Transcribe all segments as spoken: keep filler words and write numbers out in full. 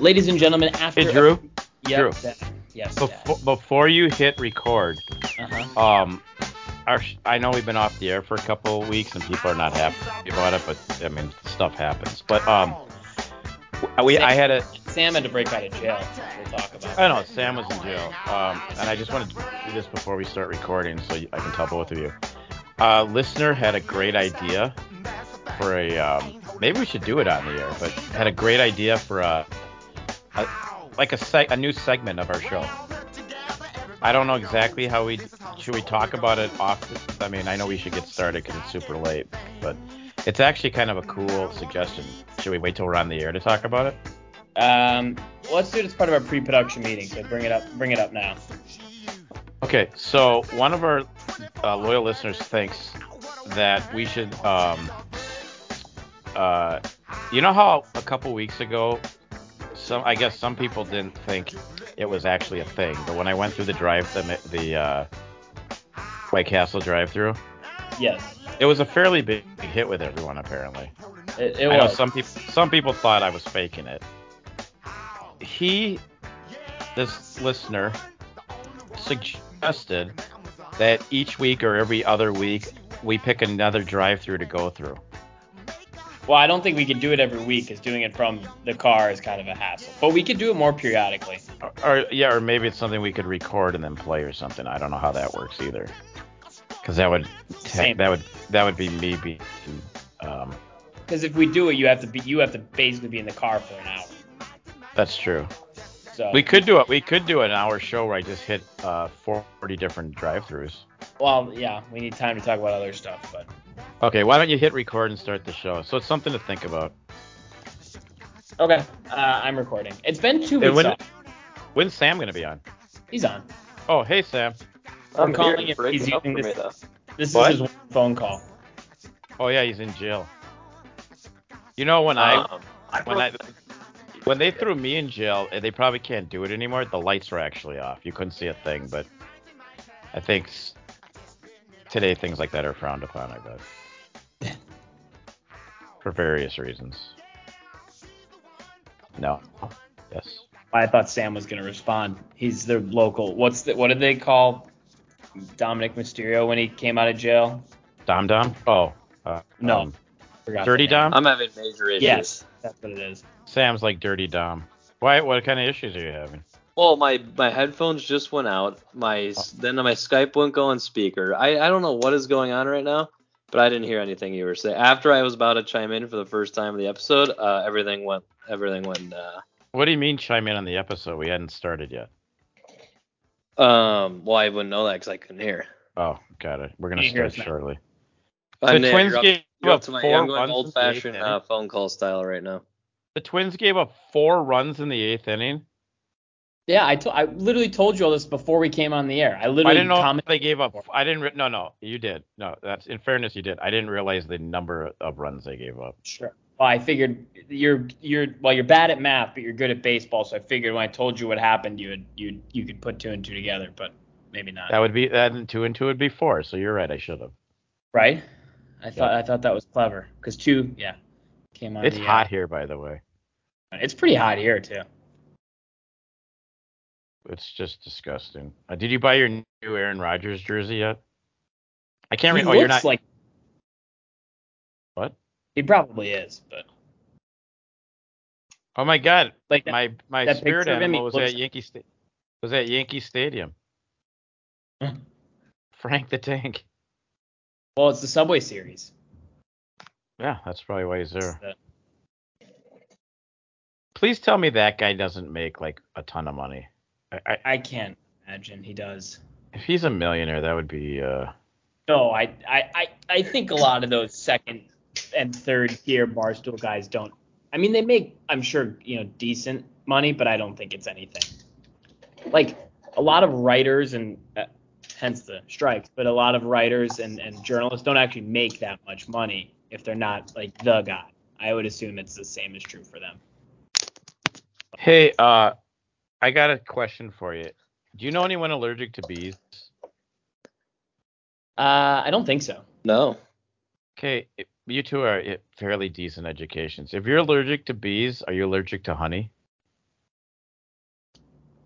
Ladies and gentlemen, after Hey, Drew. A, yep, Drew. that, yes. Before, before you hit record, Uh-huh. um, our, I know we've been off the air for a couple of weeks and people are not happy about it, but I mean, stuff happens. But um, we I had a Sam had to break out of jail. We'll talk about. I don't know. Sam was in jail, um, and I just wanted to do this before we start recording, so I can tell both of you. A listener had a great idea for a um, maybe we should do it on the air, but had a great idea for a, a like a seg- a new segment of our show. I don't know exactly how we should we talk about it off. The, I mean, I know we should get started because it's super late, but it's actually kind of a cool suggestion. Should we wait till we're on the air to talk about it? Um, let's do it as part of our pre-production meeting. So bring it up. Bring it up now. Okay, so one of our uh, loyal listeners thinks that we should, um, uh, you know how a couple weeks ago, some I guess some people didn't think it was actually a thing, but when I went through the drive, the the uh, White Castle drive-through, Yes. it was a fairly big hit with everyone apparently. It, it I know was. some people some people thought I was faking it. He, this listener, suggested that each week or every other week we pick another drive-through to go through. Well, I don't think we could do it every week because doing it from the car is kind of a hassle. But we could do it more periodically. Or, or yeah, or maybe it's something we could record and then play or something. I don't know how that works either. Because that would te- that would that would be me being. Um, Because if we do it, you have to be you have to basically be in the car for an hour. That's true. So we could do it. We could do an hour show where I just hit uh, forty different drive-throughs. Well, yeah, we need time to talk about other stuff, but. Okay, why don't you hit record and start the show? So it's something to think about. Okay, uh, I'm recording. It's been two And weeks when, off. When's Sam gonna be on? He's on. Oh, hey Sam. I'm, I'm calling here. him. He's Break it up using for this. me, though. This What? is his one phone call. Oh yeah, he's in jail. You know when I Um, when I when they threw me in jail, they probably can't do it anymore. The lights were actually off. You couldn't see a thing, but I think s- today things like that are frowned upon. I bet for various reasons. No. Yes. I thought Sam was gonna respond. He's the local. What's the? What did they call Dominic Mysterio when he came out of jail? Dom Dom? Oh. Uh, No. Um, Forgot Dirty the name. Dom? I'm having major issues. Yes, that's what it is. Sam's like Dirty Dom. Why? What kind of issues are you having? Well, my, my headphones just went out. My then my Skype wouldn't go on speaker. I, I don't know what is going on right now, but I didn't hear anything you were saying. After I was about to chime in for the first time of the episode, uh, everything went everything went. Uh, What do you mean chime in on the episode? We hadn't started yet. um, well, I wouldn't know that because I couldn't hear. Oh, got it. We're gonna You hear start us now. shortly. I'm, The yeah, Twins you're up, gave you're up up to my. four I'm going runs old in the eighth fashioned inning. uh, phone call style right now. The Twins gave up four runs in the eighth inning. Yeah, I, to, I literally told you all this before we came on the air. I I literally didn't know commented. they gave up. I didn't. Re- no, no, you did. No, that's in fairness, you did. I didn't realize the number of runs they gave up. Sure. Well, I figured you're you're well, you're bad at math, but you're good at baseball. So I figured when I told you what happened, you would you you could put two and two together, but maybe not. That would be that, and two and two would be four. So you're right. I should have. Right? I thought Yep. I thought that was clever because two, yeah, came on. It's the, hot uh, here, by the way. It's pretty hot here too. It's just disgusting. Uh, did you buy your new Aaron Rodgers jersey yet? I can't. He Re- oh, looks you're not. like What? he probably is, but Oh my God! like that, my my that spirit picture of him, he animal was looks- at Yankee Sta- was at Yankee Stadium. Frank the Tank. well, it's the Subway Series. Yeah, that's probably why he's there. The- Please tell me that guy doesn't make like a ton of money. I, I, I can't imagine he does. if he's a millionaire, that would be. Uh, No, I, I, I, I think a lot of those second and third tier Barstool guys don't. I mean, they make, I'm sure, you know, decent money, but I don't think it's anything. Like a lot of writers and uh, hence the strikes, but a lot of writers and, and journalists don't actually make that much money if they're not like the guy. I would assume it's the same is true for them. hey, uh, I got a question for you. Do you know anyone allergic to bees? Uh, I don't think so. No. Okay, you two are at fairly decent educations. If you're allergic to bees, are you allergic to honey?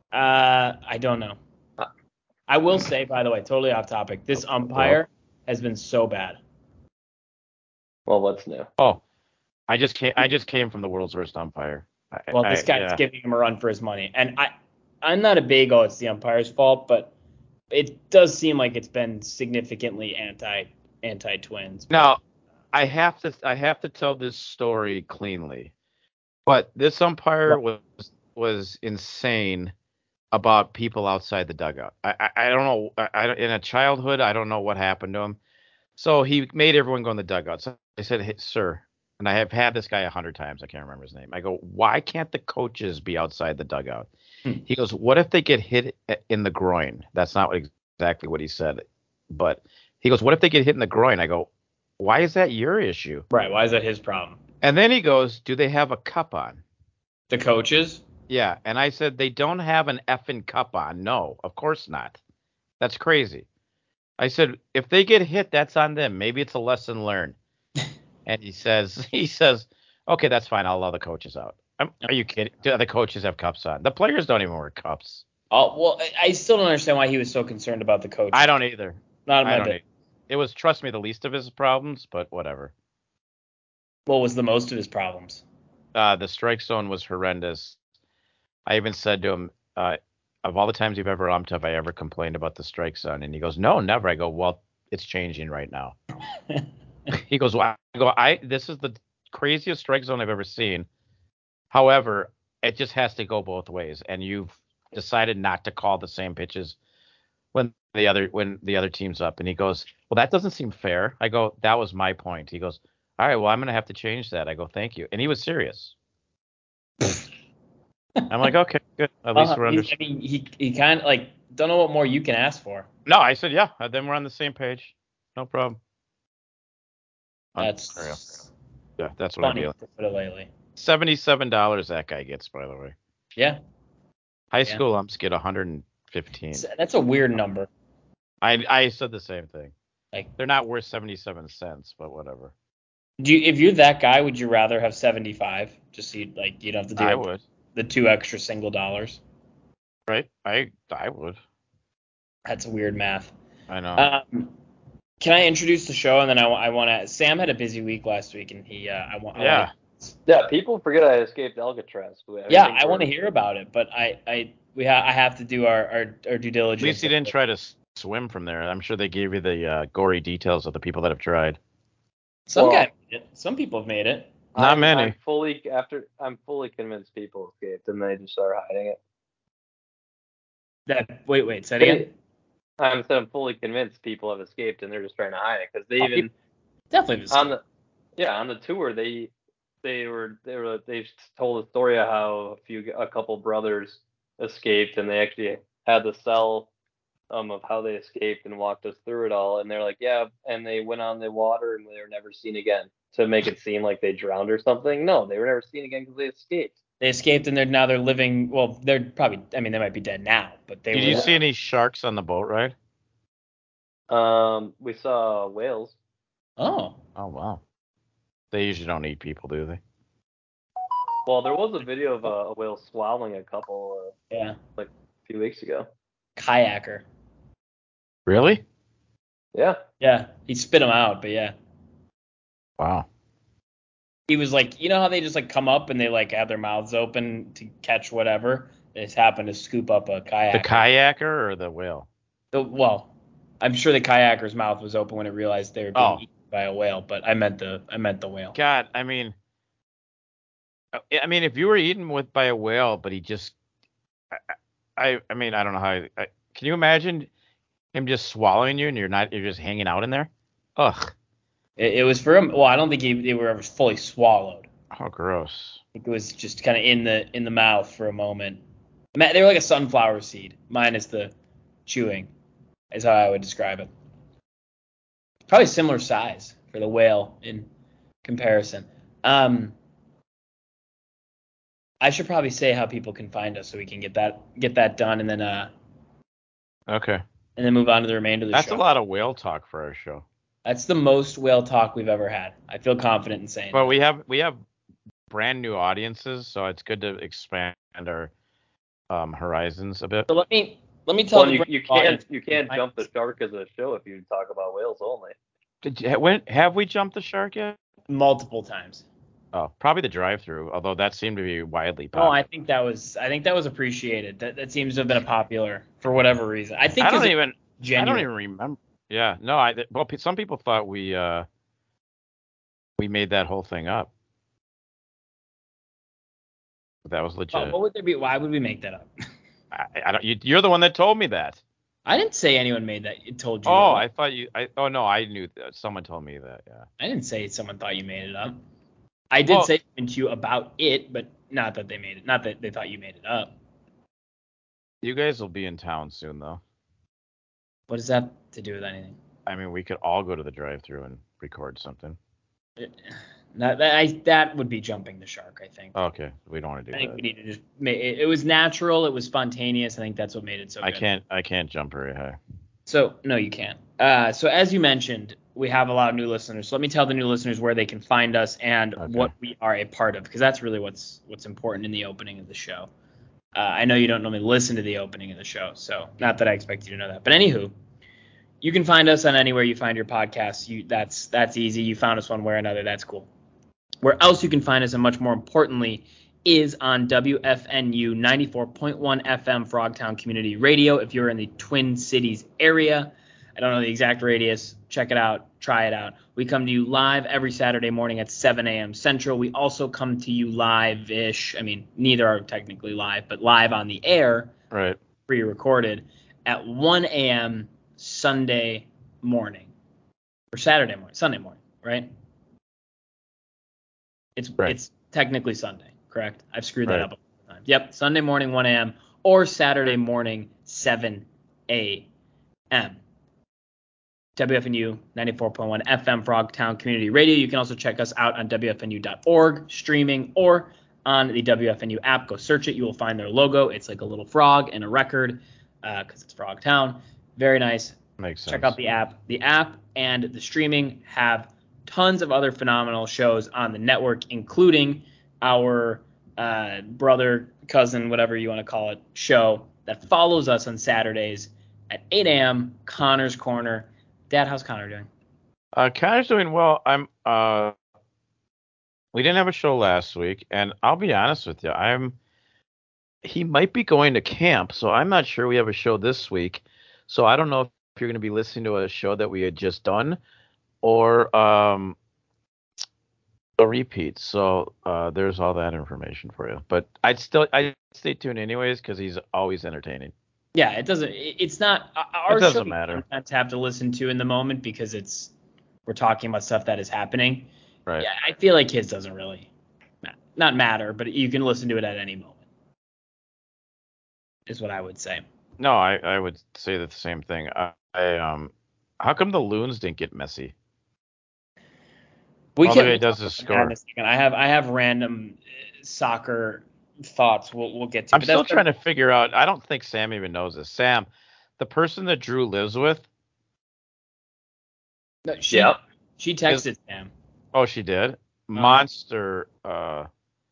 Uh, I don't know. Uh, I will say, by the way, totally off topic. This Oh, umpire has been so bad. Well, what's new? Oh, I just came. I just came from the world's worst umpire. I, Well, I, this guy's yeah. giving him a run for his money, and I, I'm not a big oh it's the umpire's fault, but it does seem like it's been significantly anti anti Twins. Now, I have to. I have to tell this story cleanly. But this umpire was was insane about people outside the dugout. I I, I don't know. I, I in a childhood, I don't know what happened to him. So he made everyone go in the dugout. So I said, hey, sir, and I have had this guy a hundred times. I can't remember his name. I go, why can't the coaches be outside the dugout? Hmm. He goes, what if they get hit in the groin? That's not exactly what he said, but he goes, what if they get hit in the groin? I go, why is that your issue? Right? Why is that his problem? And then he goes, do they have a cup on? The coaches? Yeah, and I said they don't have an effing cup on. No, of course not. That's crazy. I said if they get hit, that's on them. Maybe it's a lesson learned. And he says, he says, okay, that's fine. I'll allow the coaches out. I'm, are you kidding? Do the coaches have cups on? The players don't even wear cups. Oh well, I- I still don't understand why he was so concerned about the coaches. I don't either. Not in I my don't bit. either. It was, trust me, the least of his problems, but whatever. What was the most of his problems? Uh, the strike zone was horrendous. I even said to him, uh, of all the times you've ever umped, have I ever complained about the strike zone? And he goes, no, never. I go, well, it's changing right now. He goes, well, I go, I this is the craziest strike zone I've ever seen. However, it just has to go both ways, and you've decided not to call the same pitches when the other when the other team's up. And he goes, well, that doesn't seem fair. I go, that was my point. He goes, all right, well, I'm gonna have to change that. I go, thank you. And he was serious. I'm like, okay, good. At least Uh, we're he- under. I mean, he he kind of like don't know what more you can ask for. No, I said, yeah. Then we're on the same page. No problem. Unreal. That's Yeah, that's what I'm funny dealing. to put it lightly. Seventy-seven dollars that guy gets, by the way. Yeah, High yeah. school umps get one hundred fifteen. It's- That's a weird number. I I said the same thing. Like, They're not worth seventy-seven cents, but whatever. do you, if you're that guy, would you rather have seventy-five? Just so you like you don't have to I deal with would, the two extra single dollars. right? I I would. That's weird math. I know. Um, can I introduce the show and then I, I want to? Sam had a busy week last week and he uh, I want I Yeah. want Yeah, people forget I escaped Alcatraz. I yeah think I want to we're- hear about it, but I I we ha- I have to do our our, our due At diligence. least he didn't try to s- swim from there. I'm sure they gave you the uh, gory details of the people that have tried. Some Well, guy made it. Some people have made it. Not I'm, many. I'm fully after. I'm fully convinced people escaped and they just started hiding it. That wait wait say it again. I'm I'm fully convinced people have escaped and they're just trying to hide it because they Oh, even people definitely have on escaped. the yeah on the tour they they were they were they told a story of how a few a couple brothers escaped and they actually had the cell um of how they escaped and walked us through it all and they're like yeah and they went on the water and they were never seen again to make it seem like they drowned or something. No, they were never seen again because they escaped. They escaped and they're now they're living. Well, they're probably. I mean, they might be dead now, but they Did were. you see any sharks on the boat ride? Um, we saw whales. Oh, Oh wow. They usually don't eat people, do they? Well, there was a video of a, a whale swallowing a couple uh, yeah, like a few weeks ago. kayaker. Really? Yeah. Yeah, he spit them out, but yeah. Wow. He was like, you know how they just like come up and they like have their mouths open to catch whatever. They just happened to scoop up a kayaker. The kayaker or the whale? The, well, I'm sure the kayaker's mouth was open when it realized they were being Oh. eaten by a whale, but I meant the I meant the whale. God, I mean, I mean, if you were eaten with by a whale, but he just, I, I, I mean, I don't know how. I, can you imagine him just swallowing you and you're not, you're just hanging out in there? Ugh. It, it was for him. Well, I don't think he, they were ever fully swallowed. Oh, gross. I think it was just kind of in the in the mouth for a moment. Ma- They were like a sunflower seed, minus the chewing, is how I would describe it. Probably similar size for the whale in comparison. Um, I should probably say how people can find us so we can get that get that done and then uh Okay. and then move on to the remainder of the That's show. a lot of whale talk for our show. That's the most whale talk we've ever had. I feel confident in saying Well, that. we have we have brand new audiences, so it's good to expand our um, horizons a bit. So let me let me tell Well, the you, British you can't audience- you can't jump the shark as a show if you talk about whales only. Did you, when, have we jumped the shark yet? multiple times. Oh, probably the drive-through, although that seemed to be widely No, I popular. think that was I think that was appreciated. That that seems to have been a popular for whatever reason. I think I don't 'cause even. it's I genuine. don't even remember. Yeah, no. I well, pe- some people thought we uh we made that whole thing up. But that was Oh, legit. what would there be? Why would we make that up? I, I don't. You, you're the one that told me that. I didn't say anyone made that. It told you. Oh, that. I thought you. I oh no, I knew that. Someone told me that. Yeah. I didn't say someone thought you made it up. I did Well- say something to you about it, but not that they made it. Not that they thought you made it up. You guys will be in town soon, though. What does that have to do with anything? I mean, we could all go to the drive-through and record something. It, that, that, I, that would be jumping the shark, I think. Okay, we don't want to do I think that. we need to just make it, it was natural, it was spontaneous. I think that's what made it so I good. can't. I can't jump very high. So no, you can't. Uh, so as you mentioned, we have a lot of new listeners. So let me tell the new listeners where they can find us and Okay. what we are a part of, because that's really what's what's important in the opening of the show. Uh, I know you don't normally listen to the opening of the show, so not that I expect you to know that. But anywho, you can find us on anywhere you find your podcasts. You that's that's easy. You found us one way or another. That's cool. Where else you can find us, and much more importantly, is on W F N U ninety-four point one F M Frogtown Community Radio. If you're in the Twin Cities area, I don't know the exact radius. Check it out. Try it out. We come to you live every Saturday morning at seven a.m. Central. We also come to you live-ish. I mean, neither are technically live, but live on the air, Right. pre-recorded, at one a.m. Sunday morning. Or Saturday morning. Sunday morning, right? It's Right. it's technically Sunday, correct? I've screwed that Right. up a couple times. Yep, Sunday morning, one a.m. or Saturday morning, seven a.m. W F N U ninety-four point one F M Frogtown Community Radio. You can also check us out on W F N U dot org, streaming, or on the W F N U app. Go search it. You will find their logo. It's like a little frog and a record because uh, it's Frogtown. Very nice. Makes sense. Check out the app. The app and the streaming have tons of other phenomenal shows on the network, including our uh, brother, cousin, whatever you want to call it, show that follows us on Saturdays at eight a.m. Connor's Corner. Dad, how's Connor doing? Uh, Connor's doing well. I'm. Uh, we didn't have a show last week, and I'll be honest with you. I'm. He might be going to camp, so I'm not sure we have a show this week. So I don't know if you're going to be listening to a show that we had just done, or um, a repeat. So uh, there's all that information for you. But I'd still I'd stay tuned anyways because he's always entertaining. Yeah, it doesn't. It's not our It doesn't show. matter. You sometimes have to listen to in the moment because it's we're talking about stuff that is happening. Right. Yeah, I feel like his doesn't really ma- not matter, but you can listen to it at any moment. Is what I would say. No, I, I would say the same thing. I, I um, how come the loons didn't get messy? We All can. the guy we'll does talk is about that in score. a second. I have I have random uh, soccer thoughts. We'll we'll get to. I'm but still that's trying to figure out. I don't think Sam even knows this. Sam, the person that Drew lives with. No, she, Yep. She texted Sam. Oh, she did. Uh-huh. Monster. Uh,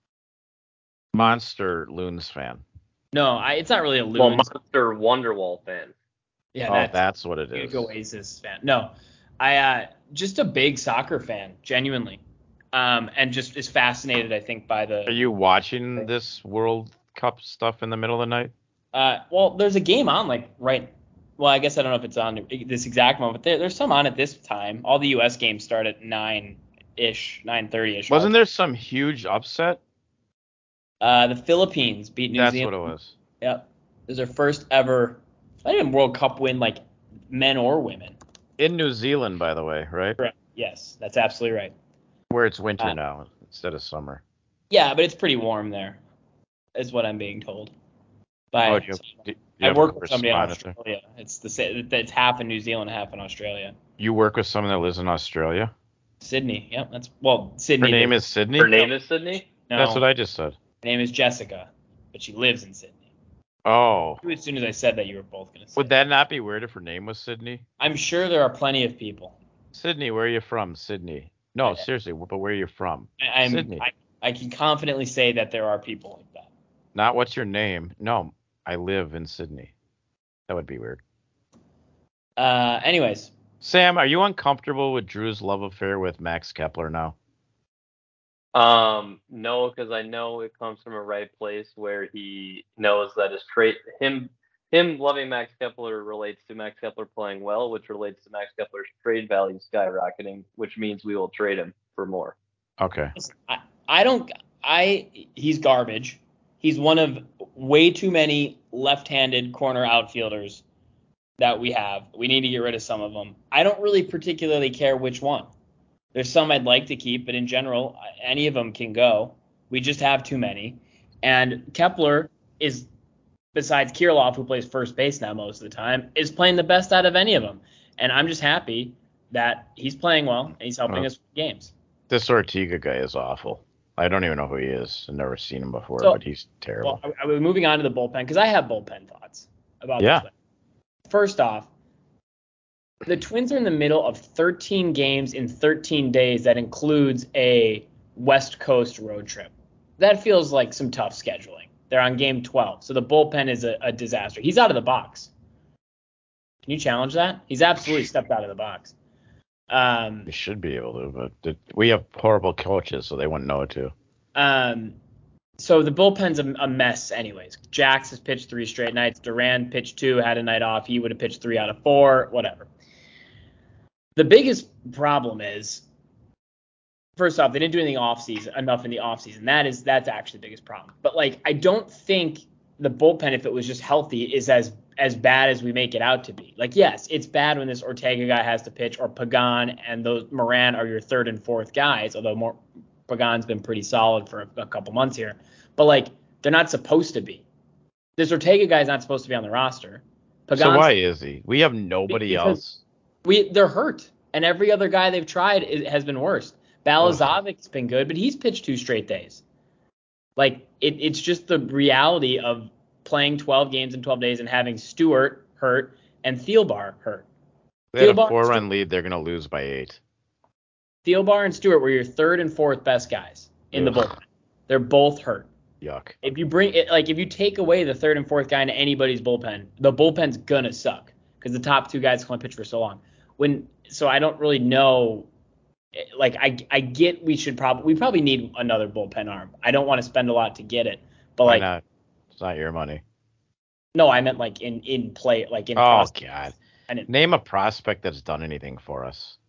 monster loons fan. No, I, it's not really a Well, loon. Monster Wonderwall fan. Yeah, Oh, that's, that's what it Huge is. Oasis fan. No, I uh, just a big soccer fan, genuinely, um, and just is fascinated. I think by the. Are you watching this World Cup stuff in the middle of the night? Uh, well, there's a game on like right. Well, I guess I don't know if it's on this exact moment, but there, there's some on at this time. All the U S games start at nine ish, nine thirty ish. Wasn't there some huge upset? Uh, the Philippines beat New That's Zealand. what it was. Yep, it was their first ever, not even World Cup win, like men or women. In New Zealand, by the way, right? Correct. Yes, that's absolutely right. Where it's winter Uh, now instead of summer. Yeah, but it's pretty warm there, is what I'm being told. By Oh, do you have, do you I have work with somebody in correspondence there? Australia. It's the sa- it's half in New Zealand, half in Australia. You work with someone that lives in Australia? Sydney. Yep, that's well, Sydney. Her name the- is Sydney? Her name is Sydney? No, That's what I just said. her name is Jessica, but she lives in Sydney. Oh. As soon as I said that, you were both gonna say. Would that not be weird if her name was Sydney? I'm sure there are plenty of people. Sydney, where are you from? Sydney. No, I- seriously, but where are you from? I, I'm Sydney. I, I can confidently say that there are people like that. Not what's your name. No. I live in Sydney. That would be weird. Uh, anyways. Sam, are you uncomfortable with Drew's love affair with Max Kepler now? Um, no, because I know it comes from a right place where he knows that his trade him him loving Max Kepler relates to Max Kepler playing well, which relates to Max Kepler's trade value skyrocketing, which means we will trade him for more. Okay. I, I don't I he's garbage. He's one of way too many left-handed corner outfielders that we have. We need to get rid of some of them. I don't really particularly care which one. There's some I'd like to keep, but in general, any of them can go. We just have too many. And Kepler is, besides Kirilloff, who plays first base now most of the time, is playing the best out of any of them. And I'm just happy that he's playing well and he's helping Uh, us win games. This Ortega guy is awful. I don't even know who he is. I've never seen him before, So, but he's terrible. Well, I, I was moving on to the bullpen because I have bullpen thoughts about Yeah. the Twins. First off, the Twins are in the middle of thirteen games in thirteen days. That includes a West Coast road trip. That feels like some tough scheduling. They're on game twelve, so the bullpen is a, a disaster. He's out of the box. Can you challenge that? He's absolutely stepped out of the box. Um, They should be able to, but th- we have horrible coaches, so they wouldn't know it to. um, so the bullpen's a, a mess anyways. Jax has pitched three straight nights. Duran pitched two, had a night off. He would have pitched three out of four, whatever. The biggest problem is, first off, they didn't do anything off season enough in the off season. That is that's actually the biggest problem. But like, I don't think the bullpen, if it was just healthy, is as as bad as we make it out to be. Like, yes, it's bad when this Ortega guy has to pitch, or Pagan and those Moran are your third and fourth guys. Although more Pagan's been pretty solid for a, a couple months here, but like, they're not supposed to be. This Ortega guy is not supposed to be on the roster. Pagan's, so why is he? We have nobody because else. We they're hurt, and every other guy they've tried is, has been worse. Balazovic's been good, but he's pitched two straight days. Like, it, it's just the reality of playing twelve games in twelve days and having Stewart hurt and Thielbar hurt. They had a Thielbar, four-run lead. They're going to lose by eight. Thielbar and Stewart were your third and fourth best guys in Ugh. the bullpen. They're both hurt. Yuck. If you bring it, like, if you take away the third and fourth guy into anybody's bullpen, the bullpen's gonna suck because the top two guys can only pitch for so long. When so I don't really know. Like, I I get we should probably we probably need another bullpen arm. I don't want to spend a lot to get it, but Why like not? It's not your money. no, I meant like in in play, like in. Oh, process. God. I didn't, Name a prospect that's done anything for us.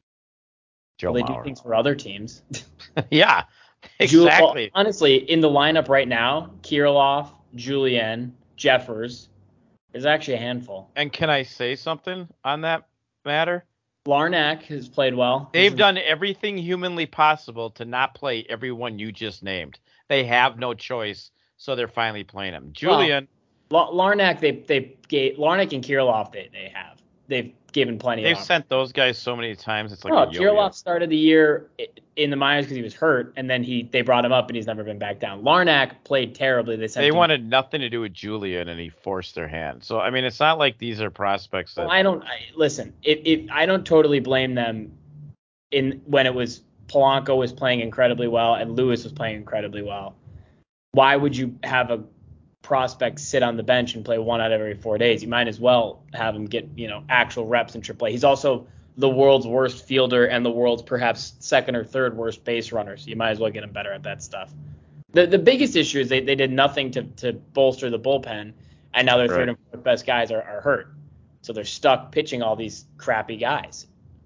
Joe well, they do Mauer. things for other teams. Yeah, Jul- well, exactly. honestly, in the lineup right now, Kirilloff, Julian, Jeffers, there's actually a handful. And can I say something on that matter? Larnack has played well. They've done everything humanly possible to not play everyone you just named. They have no choice, so they're finally playing him. Julian. Well, Larnack, they they gave Larnack and Kirilloff, they they have they've given plenty. They've of sent those guys so many times. It's like no, a yo-yo. Kirilloff started the year in the minors because he was hurt, and then he they brought him up, and he's never been back down. Larnack played terribly. They sent They him, wanted nothing to do with Julian, and he forced their hand. So I mean, it's not like these are prospects that. Well, I don't I, listen. It, it I don't totally blame them in when it was Polanco was playing incredibly well and Lewis was playing incredibly well. Why would you have a prospect sit on the bench and play one out of every four days? You might as well have him get, you know, actual reps in triple A. He's also the world's worst fielder and the world's perhaps second or third worst base runner. So you might as well get him better at that stuff. The the biggest issue is they, they did nothing to, to bolster the bullpen, and now their Right. third and fourth best guys are, are hurt. So they're stuck pitching all these crappy guys.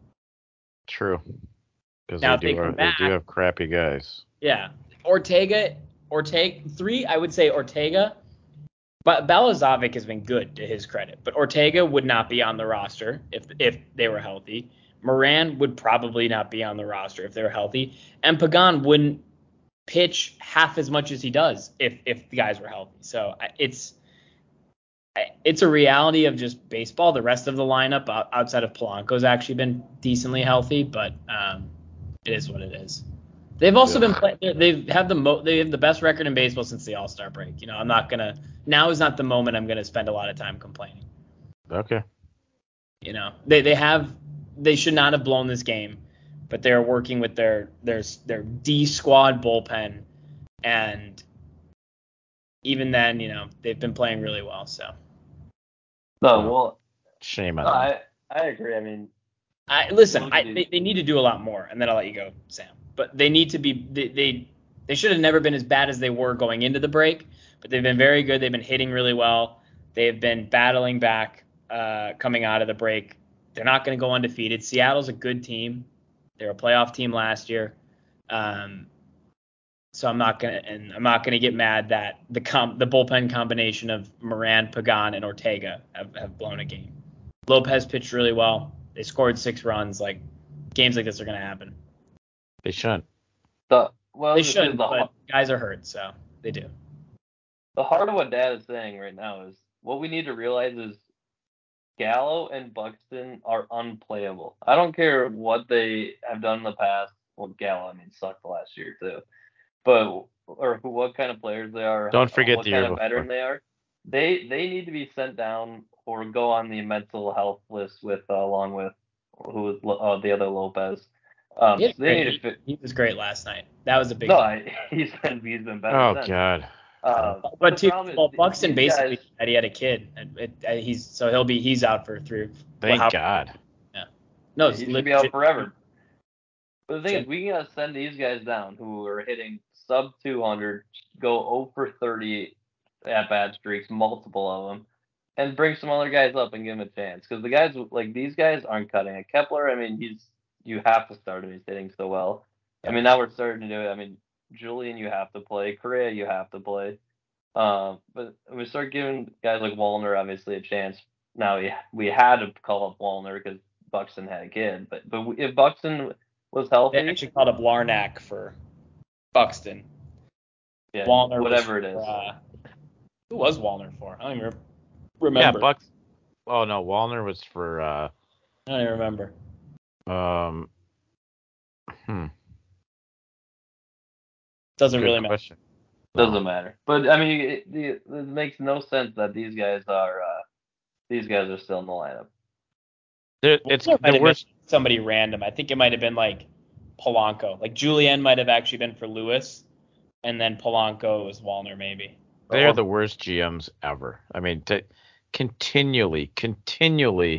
True. Because Now, they, if do they have- come they do back- have crappy guys. Yeah. Ortega, Ortega, three, I would say Ortega. But Balazovic has been good, to his credit. But Ortega would not be on the roster if if they were healthy. Moran would probably not be on the roster if they were healthy. And Pagan wouldn't pitch half as much as he does if if the guys were healthy. So I- it's I- it's a reality of just baseball. The rest of the lineup out- outside of Polanco's actually been decently healthy, but um, it is what it is. They've also Yeah. been play- they're- they've had the mo- they have the best record in baseball since the All-Star break. You know, I'm not gonna now is not the moment I'm gonna spend a lot of time complaining. Okay. You know, they they have they should not have blown this game, but they're working with their their their D squad bullpen, and even then, you know, they've been playing really well. So. No, well, shame on no, them. I I agree. I mean, I listen. look I at these- they, they need to do a lot more, and then I'll let you go, Sam. But they need to be they they, they should have never been as bad as they were going into the break. But they've been very good. They've been hitting really well. They've been battling back, uh, coming out of the break. They're not going to go undefeated. Seattle's a good team. They're a playoff team last year. Um, so I'm not gonna and I'm not gonna get mad that the comp the bullpen combination of Moran, Pagan, and Ortega have, have blown a game. Lopez pitched really well. They scored six runs. Like games like this are gonna happen. They shouldn't. the well, They this is shouldn't, the, but guys are hurt, so they do. the heart of what Dad is saying right now is what we need to realize is Gallo and Buxton are unplayable. I don't care what they have done in the past. Well, Gallo, I mean, sucked last year too. But or who, what kind of players they are. Don't forget what the kind year of veteran before. they are. They they need to be sent down or go on the mental health list with uh, along with who was uh, the other Lopez. Um, He, so they need great. to fit. he, he was great last night. That was a big. No, game. I, he's been he's been better Oh since. God. Uh, But, but the too, problem is well, th- Buxton these basically guys- said he had a kid, and it, uh, he's so he'll be he's out for three. Thank how- God. No, he it's should be out legit- forever. But the thing Gen- is, we gotta send these guys down who are hitting sub two hundred, go zero for thirty at bad streaks, multiple of them, and bring some other guys up and give them a chance. Because the guys like these guys aren't cutting it. Kepler, I mean, he's you have to start him. He's hitting so well. I mean, now we're starting to do it. I mean, Julian, you have to play. Correa, you have to play. Um, but we start giving guys like Wallner obviously a chance. Now we we had to call up Wallner because Buxton had a kid. But but if Buxton was healthy, They actually called up Larnack for Buxton. yeah, Wallner whatever was, it is. Uh, who was Wallner for? I don't even Yeah, remember. Bucks. Oh no, Wallner was for. Uh, I don't even remember. um. Hmm. Doesn't Good really matter. question. Doesn't No. matter. But I mean, it, it, it makes no sense that these guys are uh, these guys are still in the lineup. There- It's Wallner might the have worst. been somebody random. I think it might have been like Polanco. Like Julian might have actually been for Lewis, and then Polanco was Wallner maybe. They're Or- the worst G Ms ever. I mean, to continually, continually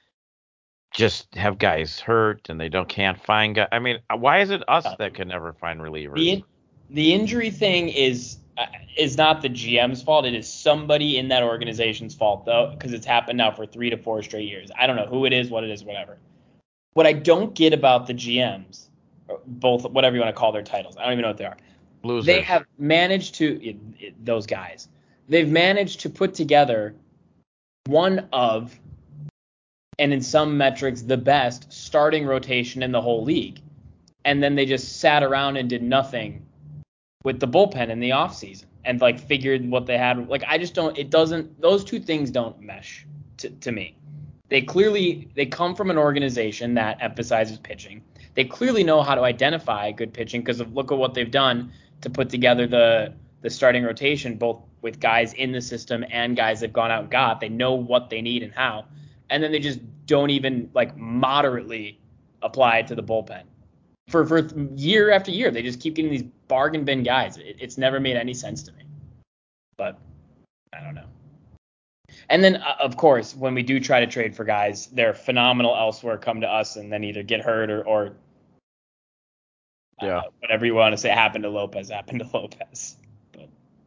just have guys hurt and they don't can't find guys. I mean, why is it us that can never find relievers? The in, the injury thing is uh, is not the G M's fault. It is somebody in that organization's fault though, because it's happened now for three to four straight years. I don't know who it is, what it is, whatever. What I don't get about the G Ms, both whatever you want to call their titles, I don't even know what they are. Losers. They have managed to it, it, those guys. They've managed to put together one of, and in some metrics, the best starting rotation in the whole league. And then they just sat around and did nothing with the bullpen in the offseason and like figured what they had. Like I just don't. It doesn't. Those two things don't mesh to, to me. They clearly they come from an organization that emphasizes pitching. They clearly know how to identify good pitching because of look at what they've done to put together the the starting rotation, both with guys in the system and guys they've gone out and got. They know what they need and how, and then they just don't even like moderately apply it to the bullpen. For for year after year, they just keep getting these bargain bin guys. It, it's never made any sense to me. But I don't know. And then, uh, of course, when we do try to trade for guys, they're phenomenal elsewhere, come to us, and then either get hurt or, or Yeah. uh, whatever you want to say happened to Lopez, happened to Lopez. But,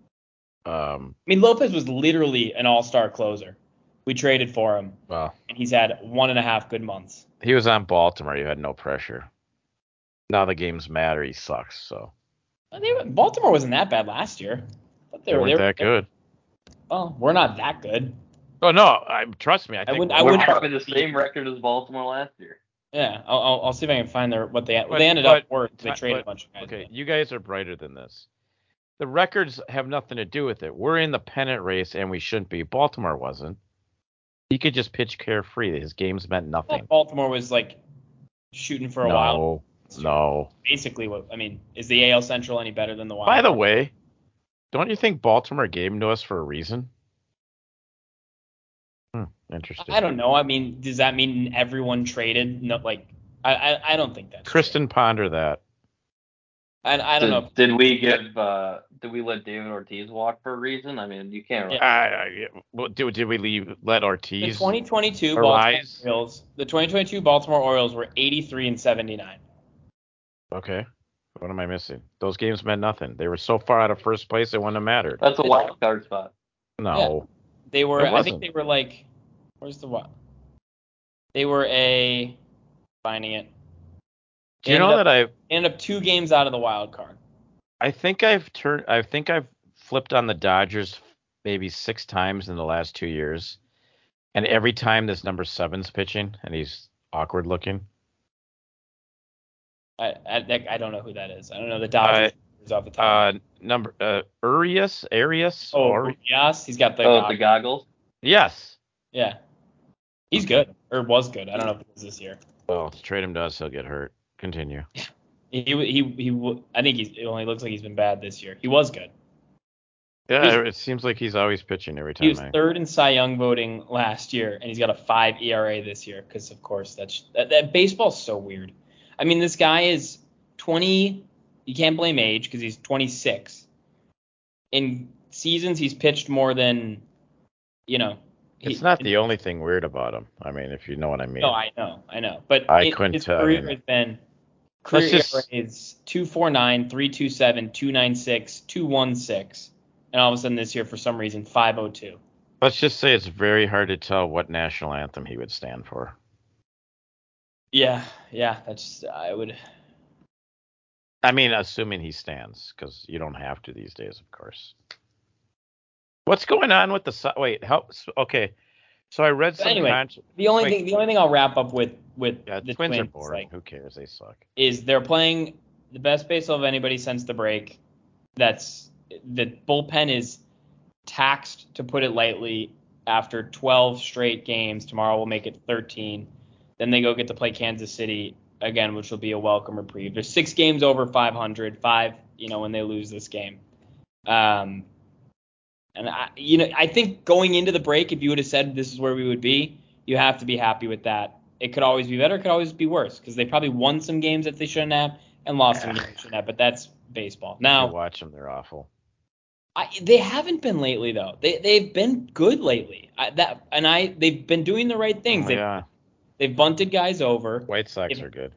Um. I mean, Lopez was literally an all-star closer. We traded for him, Well, and he's had one and a half good months. he was on Baltimore. You had no pressure. Now the games matter. He sucks. So Well, they, were- Baltimore wasn't that bad last year. But they, they, were, weren't they were that good. Well, we're not that good. Oh no, I trust me. I think. wouldn't- I We're wouldn't- probably the same record as Baltimore last year. Yeah, I'll, I'll, I'll see if I can find their what they But- they ended but- up worth. They but- traded a but- bunch of guys. Okay, you guys are brighter than this. The records have nothing to do with it. We're in the pennant race, and we shouldn't be. Baltimore wasn't. He could just pitch carefree. His games meant I nothing. thought Baltimore was like shooting for a while. No, no. Basically, what I mean is the A L Central any better than the Wild? By the way, don't you think Baltimore gave him to us for a reason? Hmm, interesting. I don't know. I mean, does that mean everyone traded? No, like I I, I don't think that's Kristen, ponder that. True. I I don't Did, know. did we give uh, did we let David Ortiz walk for a reason? I mean, you can't. Uh, uh, yeah, well, did, did we leave let The Ortiz twenty twenty-two Baltimore arise? Orioles. The twenty twenty-two Baltimore Orioles were eighty-three and seventy-nine. Okay. What am I missing? Those games meant nothing. They were so far out of first place it wouldn't have mattered. That's a wild card spot. No. They were. It I think wasn't. they were like. Where's the what? They were a. Finding it. Do you Ended know up- that I've Ended up two games out of the wild card. I think I've turned I think I've flipped on the Dodgers maybe six times in the last two years. And every time this number seven's pitching and he's awkward looking. I I, I don't know who that is. I don't know the Dodgers is off the top. Uh number uh Urias, Arias oh, or yes, he's got the. Oh, goggles. the goggles. yes. Yeah, he's good or was good. I don't know if it was this year. Well, to trade him to us, he'll get hurt. Continue. He he he. I think he's. It only looks like he's been bad this year. He was good. Yeah, He's- it seems like he's always pitching every He time was I third in Cy Young voting last year, and he's got a five E R A this year. Because of course that's that, that baseball's so weird. I mean, this guy is twenty. You can't blame age because he's twenty-six. In seasons, he's pitched more than, you know. He, It's not the only thing weird about him. I mean, if you know what I mean. No, I know, I know, but I it, couldn't his tell, career I mean- has been career Let's E R just- A is two forty-nine, three twenty-seven, two ninety-six, two sixteen, and all of a sudden this year for some reason five oh two. Let's just say it's very hard to tell what national anthem he would stand for. Yeah, yeah, that's I would. I mean, assuming he stands, because you don't have to these days, of course. What's going on with the Sox? Wait, help. Okay, so I read But some. anyway, con- The only Wait. thing, the only thing I'll wrap up with with yeah, the twins, Twins, are boring. like, Who cares? They suck. is they're playing the best baseball of anybody since the break. That's the bullpen is taxed, to put it lightly, after twelve straight games. Tomorrow will make it thirteen. Then they go get to play Kansas City again, which will be a welcome reprieve. There's six games over five hundred, five, you know, when they lose this game. Um, and I, you know, I think going into the break, if you would have said this is where we would be, you have to be happy with that. It could always be better, it could always be worse, because they probably won some games that they shouldn't have and lost some games they shouldn't have. But that's baseball. If Now, you watch them, they're awful. I, they haven't been lately though. They they've been good lately. I, that and I they've been doing the right things. Oh, They've, yeah, they've bunted guys over. White Sox if- are good.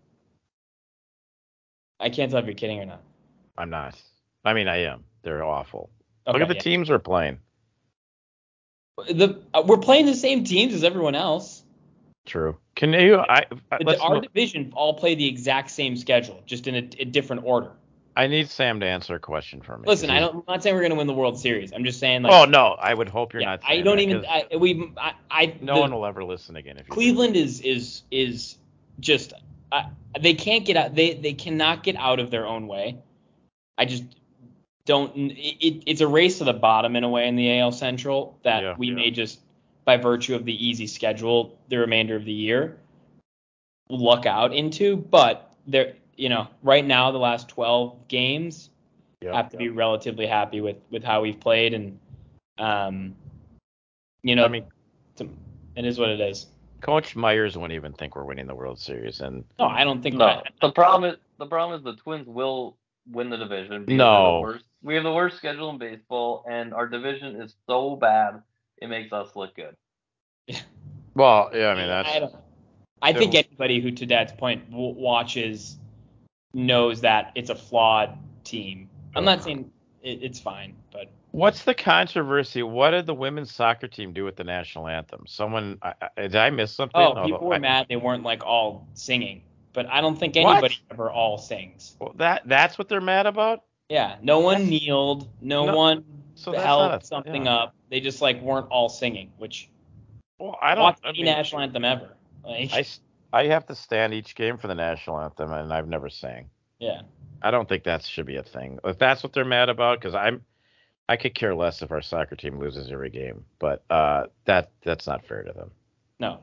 I can't tell if you're kidding or not. I'm not. I mean, I am. They're awful. Okay, Look at the yeah. teams we're playing. The uh, we're playing the same teams as everyone else. True. Can you? I The, let's our look- division all play the exact same schedule, just in a, a different order. I need Sam to answer a question for me. Listen, 'cause I he's- don't, I'm not saying we're going to win the World Series. I'm just saying, like, Oh no, I would hope you're yeah, not. I saying don't that, even. 'cause I, we, I, I no the, one will ever listen again if you. do. Cleveland is is is just uh, they can't get out. They they cannot get out of their own way. I just don't. It, it, it's a race to the bottom in a way in the A L Central that Yeah, we yeah. may just, by virtue of the easy schedule, the remainder of the year, luck out into. But there, you know, right now the last twelve games. Yep, have to be yep. relatively happy with, with how we've played, and um, you know, I mean, it's- it is what it is. Coach Myers wouldn't even think we're winning the World Series, and No, I don't think. No, I, the problem is the problem is the Twins will win the division. because No. we're the worst. We have the worst schedule in baseball, and our division is so bad it makes us look good. well, yeah, I mean that's. I, don't, I think anybody who, to Dad's point, w- watches knows that it's a flawed team. I'm not saying it, it's fine, but What's the controversy? What did the women's soccer team do with the national anthem? Someone, I, I, did I miss something? oh, Although people were I- mad they weren't like all singing. But I don't think What? anybody ever all sings. Well, that that's what they're mad about. Yeah, no one That's- kneeled, no, No, one so that's held not a- something yeah. up. They just like weren't all singing, which Well, I don't. watch I any mean, national anthem ever. Like, I, s- I have to stand each game for the national anthem, and I've never sang. yeah, I don't think that should be a thing. If that's what they're mad about, because I'm, I could care less if our soccer team loses every game, but uh, that that's not fair to them. no,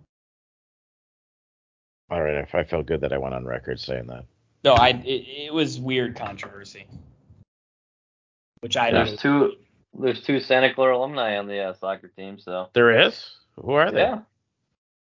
All right, if I feel good that I went on record saying that. no, I it, it was weird controversy, which I There's don't. two there's two Santa Clara alumni on the uh, soccer team, so There is. Who are they? yeah.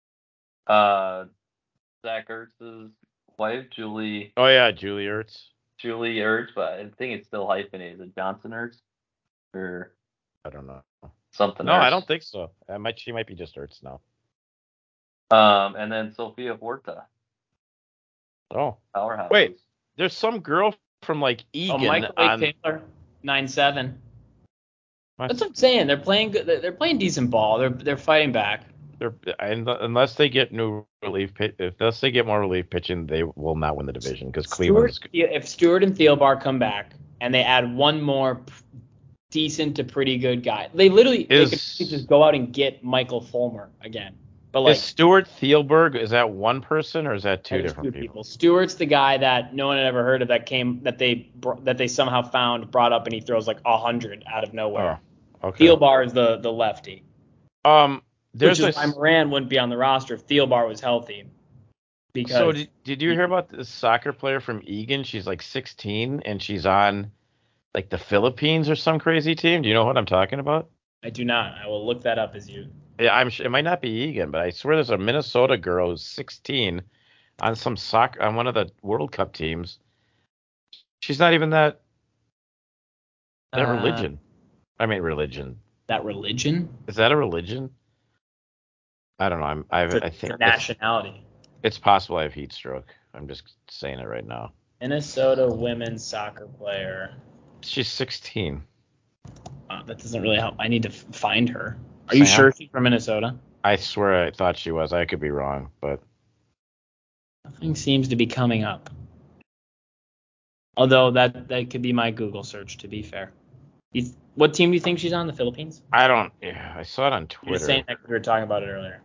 Uh, Zach Ertz's wife, Julie. Oh yeah, Julie Ertz. Julie Ertz, but I think it's still hyphenated. Is it Johnson Ertz or I don't know. something? No, Ertz? I don't think so. I might, she might be just Ertz now. Um, and then Sophia Forta, Oh, powerhouse. wait. There's some girl from like Oh, Egan Michael on. Wade Taylor, nine seven. Must- That's what I'm saying. They're playing good. They're playing decent ball. They're they're fighting back. They're, and unless they get new relief, pit- unless they get more relief pitching, they will not win the division because Cleveland's. Stewart, if Stewart and Thielbar come back and they add one more p- decent to pretty good guy, they literally Is- they could just go out and get Michael Fulmer again. But like Is Stuart Thielberg, is that one person or is that two that is different two people? Stewart's the guy that no one had ever heard of that came that they br- that they somehow found, brought up, and he throws like a hundred out of nowhere. Oh, okay. Thielbar is the the lefty, Um, there's which is a. why Moran wouldn't be on the roster if Thielbar was healthy. Because So did, did you hear about this soccer player from Egan? She's like sixteen and she's on like the Philippines or some crazy team. Do you know what I'm talking about? I do not. I will look that up as you. Yeah, I'm sure it might not be Egan, but I swear there's a Minnesota girl who's sixteen on some soccer on one of the World Cup teams. She's not even that that Uh, religion. I mean religion. That religion? Is that a religion? I don't know. I'm I It's a, I it's think a it's, nationality. it's possible I have heat stroke. I'm just saying it right now. Minnesota women's soccer player. She's sixteen. Uh, that doesn't really help. I need to f- find her. Are you Sam? sure she's from Minnesota? I swear I thought she was. I could be wrong, but Nothing seems to be coming up. Although that that could be my Google search, to be fair. You, what team do you think she's on? The Philippines? I don't. Yeah, I saw it on You're just Twitter. saying that 'cause we were talking about it earlier.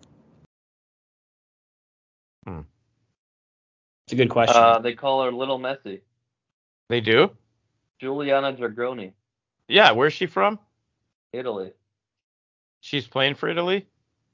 Hmm. It's a good question. Uh, they call her Little Messi, They do? Giuliana Dragoni, Yeah. Where's she from? Italy. She's playing for Italy?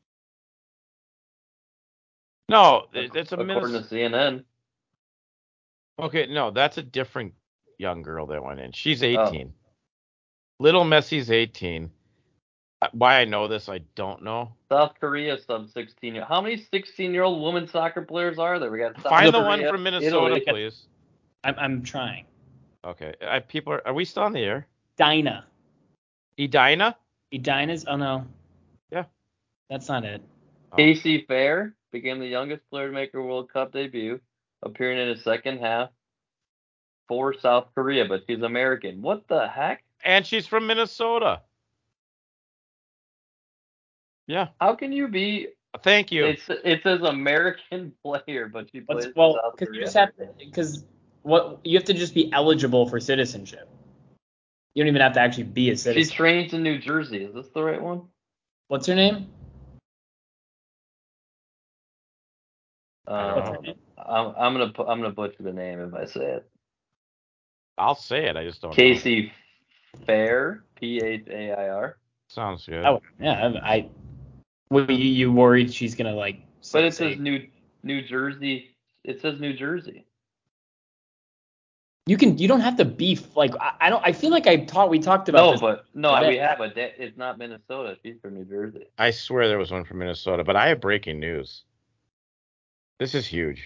No, it- it's a According Minnesota. to C N N. Okay, no, that's a different young girl that went in. She's Oh. eighteen. Little Messi's eighteen. Uh, Why I know this, I don't know. South Korea sub sixteen. How many sixteen year old women soccer players are there? We got South Find the Korea, one from Minnesota, Italy. please. I'm I'm trying. Okay. I, people are, are we still on the air? Dinah. Edina? Edina's? Oh no. Yeah. That's not it. Oh. Casey Fair became the youngest player to make her World Cup debut, appearing in his second half for South Korea, but she's American. What the heck? And she's from Minnesota. Yeah. How can you be? Thank you. It's it says American player, but she plays What's, for well, South because you Korea. just have to, because what you have to just be eligible for citizenship. You don't even have to actually be a She citizen. trains in New Jersey. Is this the right one? What's her name? I don't Um, know. I'm I'm gonna pu- I'm gonna butcher the name if I say it. I'll say it. I just don't know. Casey Fair, P H A I R. Sounds good. Oh, yeah. I. I were you, you worried she's gonna like? But it say- says New New Jersey. It says New Jersey. You can. You don't have to be like. I, I don't. I feel like I taught. We talked about No, this. but no, today. we have a. Da- it's not Minnesota. She's from New Jersey. I swear there was one from Minnesota, but I have breaking news. This is huge.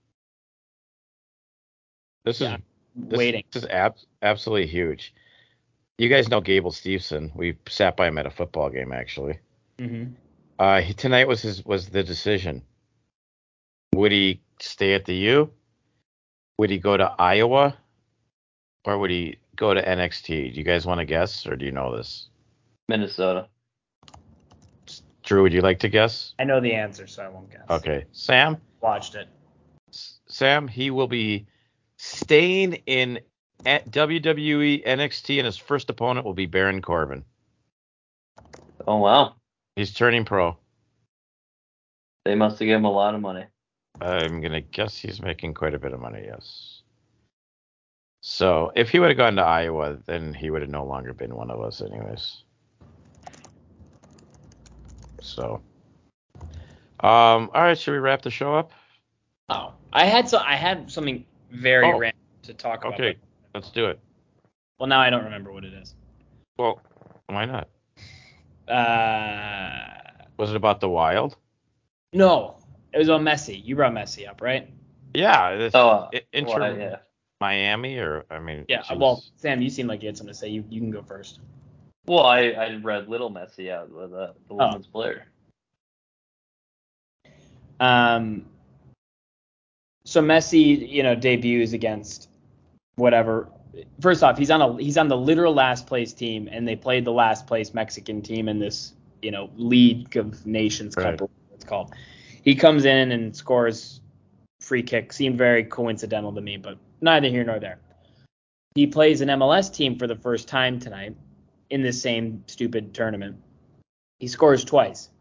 This Yeah, is this, waiting. This is ab- absolutely huge. You guys know Gable Steveson. We sat by him at a football game, actually. Mm-hmm. Uh, he, tonight was his was the decision. Would he stay at the U? Would he go to Iowa? Or would he go to N X T? Do you guys want to guess, or do you know this? Minnesota. Drew, would you like to guess? I know the answer, so I won't guess. Okay. Sam? Watched it. S- Sam, he will be staying in at W W E N X T, and his first opponent will be Baron Corbin. Oh wow. He's turning pro. They must have given him a lot of money. I'm going to guess he's making quite a bit of money, yes. So if he would have gone to Iowa, then he would have no longer been one of us anyways. So, um, all right, should we wrap the show up? Oh, I had so I had something very Oh. random to talk about. Okay, but- let's do it. well, now I don't remember what it is. Well, why not? Uh, Was it about the Wild? no, it was on Messi. You brought Messi up, right? Yeah, this Oh, i- inter well, yeah. Miami, or I mean, Yeah. she Well, was, Sam, you seem like you had something to say. You you can go first. Well, I, I read Little Messi out with uh, the Oh. women's player. Um. So Messi, you know, debuts against whatever. First off, he's on a he's on the literal last place team, and they played the last place Mexican team in this, you know, League of Nations Cup, Right. or whatever it's called. He comes in and scores free kick. Seemed very coincidental to me, but neither here nor there. He plays an M L S team for the first time tonight in this same stupid tournament. He scores twice.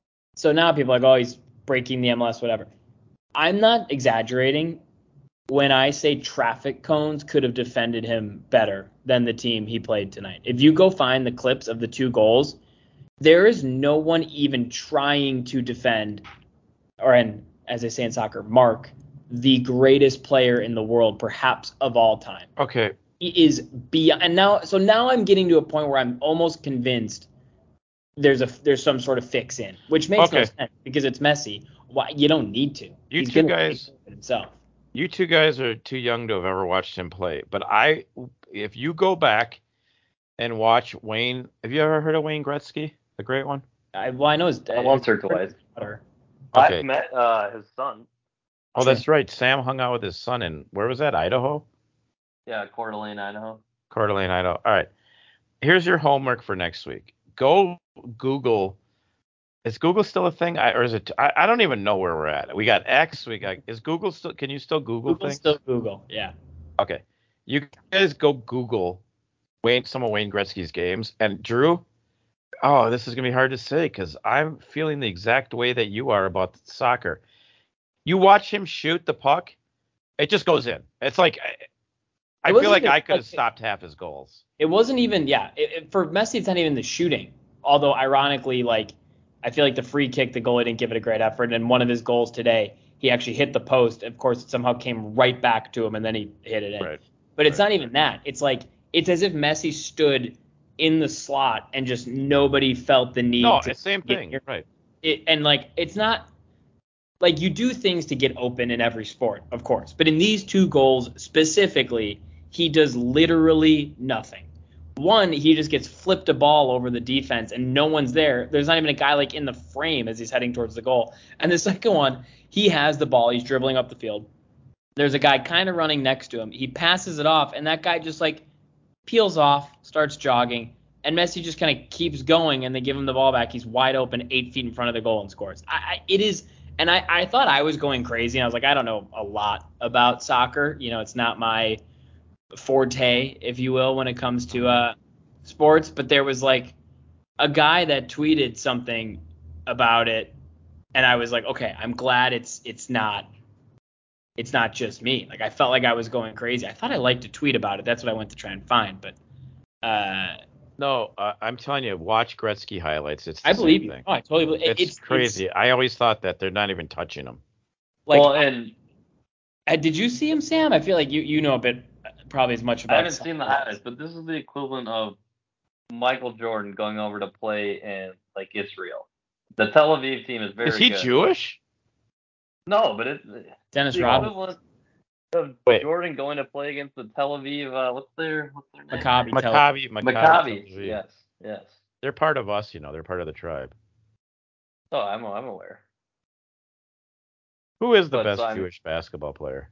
So now people are like, oh, he's breaking the M L S, whatever. I'm not exaggerating when I say traffic cones could have defended him better than the team he played tonight. If you go find the clips of the two goals, there is no one even trying to defend, or and as they say in soccer, mark the greatest player in the world, perhaps of all time. okay. He is beyond, and now so now I'm getting to a point where I'm almost convinced there's a there's some sort of fix in, which makes no Okay. sense because it's Messi. Why you don't need to. You He's two gonna guys- take care of himself. You two guys are too young to have ever watched him play, but I, if you go back and watch Wayne, have you ever heard of Wayne Gretzky, the great one? I, well, I know his I once or twice. daughter. Okay. I've met uh, his son. Oh, that's right. Sam hung out with his son in, where was that? Idaho? Yeah, Coeur d'Alene, Idaho. Coeur d'Alene, Idaho. All right. Here's your homework for next week. Go Google. Is Google still a thing? I, or is it? I, I don't even know where we're at. We got X. We got. Is Google still? Can you still Google Google things? still Google. Yeah. Okay. You guys go Google Wayne some of Wayne Gretzky's games. And Drew, oh, this is gonna be hard to say because I'm feeling the exact way that you are about soccer. You watch him shoot the puck, it just goes in. It's like I, I wasn't feel like even- I could have like, stopped half his goals. It wasn't even. Yeah. It, it- for Messi, it's not even the shooting. Although ironically, like I feel like the free kick, the goalie didn't give it a great effort, and one of his goals today, he actually hit the post. Of course, it somehow came right back to him, and then he hit it in. Right. But it's Right. not even that. It's like it's as if Messi stood in the slot and just nobody felt the need No, to it's same get thing. here. Right. It, and like it's not like you do things to get open in every sport, of course. But in these two goals specifically, he does literally nothing. One, he just gets flipped a ball over the defense and no one's there. There's not even a guy like in the frame as he's heading towards the goal. And the second one, he has the ball. He's dribbling up the field. There's a guy kind of running next to him. He passes it off, and that guy just like peels off, starts jogging, and Messi just kind of keeps going, and they give him the ball back. He's wide open, eight feet in front of the goal and scores. I, I, it is, and I, I thought I was going crazy, and I was like, I don't know a lot about soccer. You know, it's not my forte, if you will, when it comes to uh, sports. But there was like a guy that tweeted something about it, and I was like, okay, I'm glad it's it's not it's not just me. Like I felt like I was going crazy. I thought I liked to tweet about it. That's what I went to try and find. But uh, No, uh, I'm telling you, watch Gretzky highlights. It's the I believe same you. thing. Oh, I totally believe It's, it's crazy. It's, I always thought that they're not even touching him. like, well, and uh, did you see him, Sam? I feel like you you know a bit, probably as much about. I haven't soccer seen the as- highlights, but this is the equivalent of Michael Jordan going over to play in like Israel. The Tel Aviv team is very Is he good. Jewish? No, but it's Dennis the Rodman, equivalent of Wait. Jordan going to play against the Tel Aviv. Uh, what's their what's their name? Maccabi, Tel- Maccabi, Maccabi. Maccabi. Tel Aviv. Yes, yes. They're part of us, you know. They're part of the tribe. Oh, I'm I'm aware. Who is the But best so I'm- Jewish basketball player?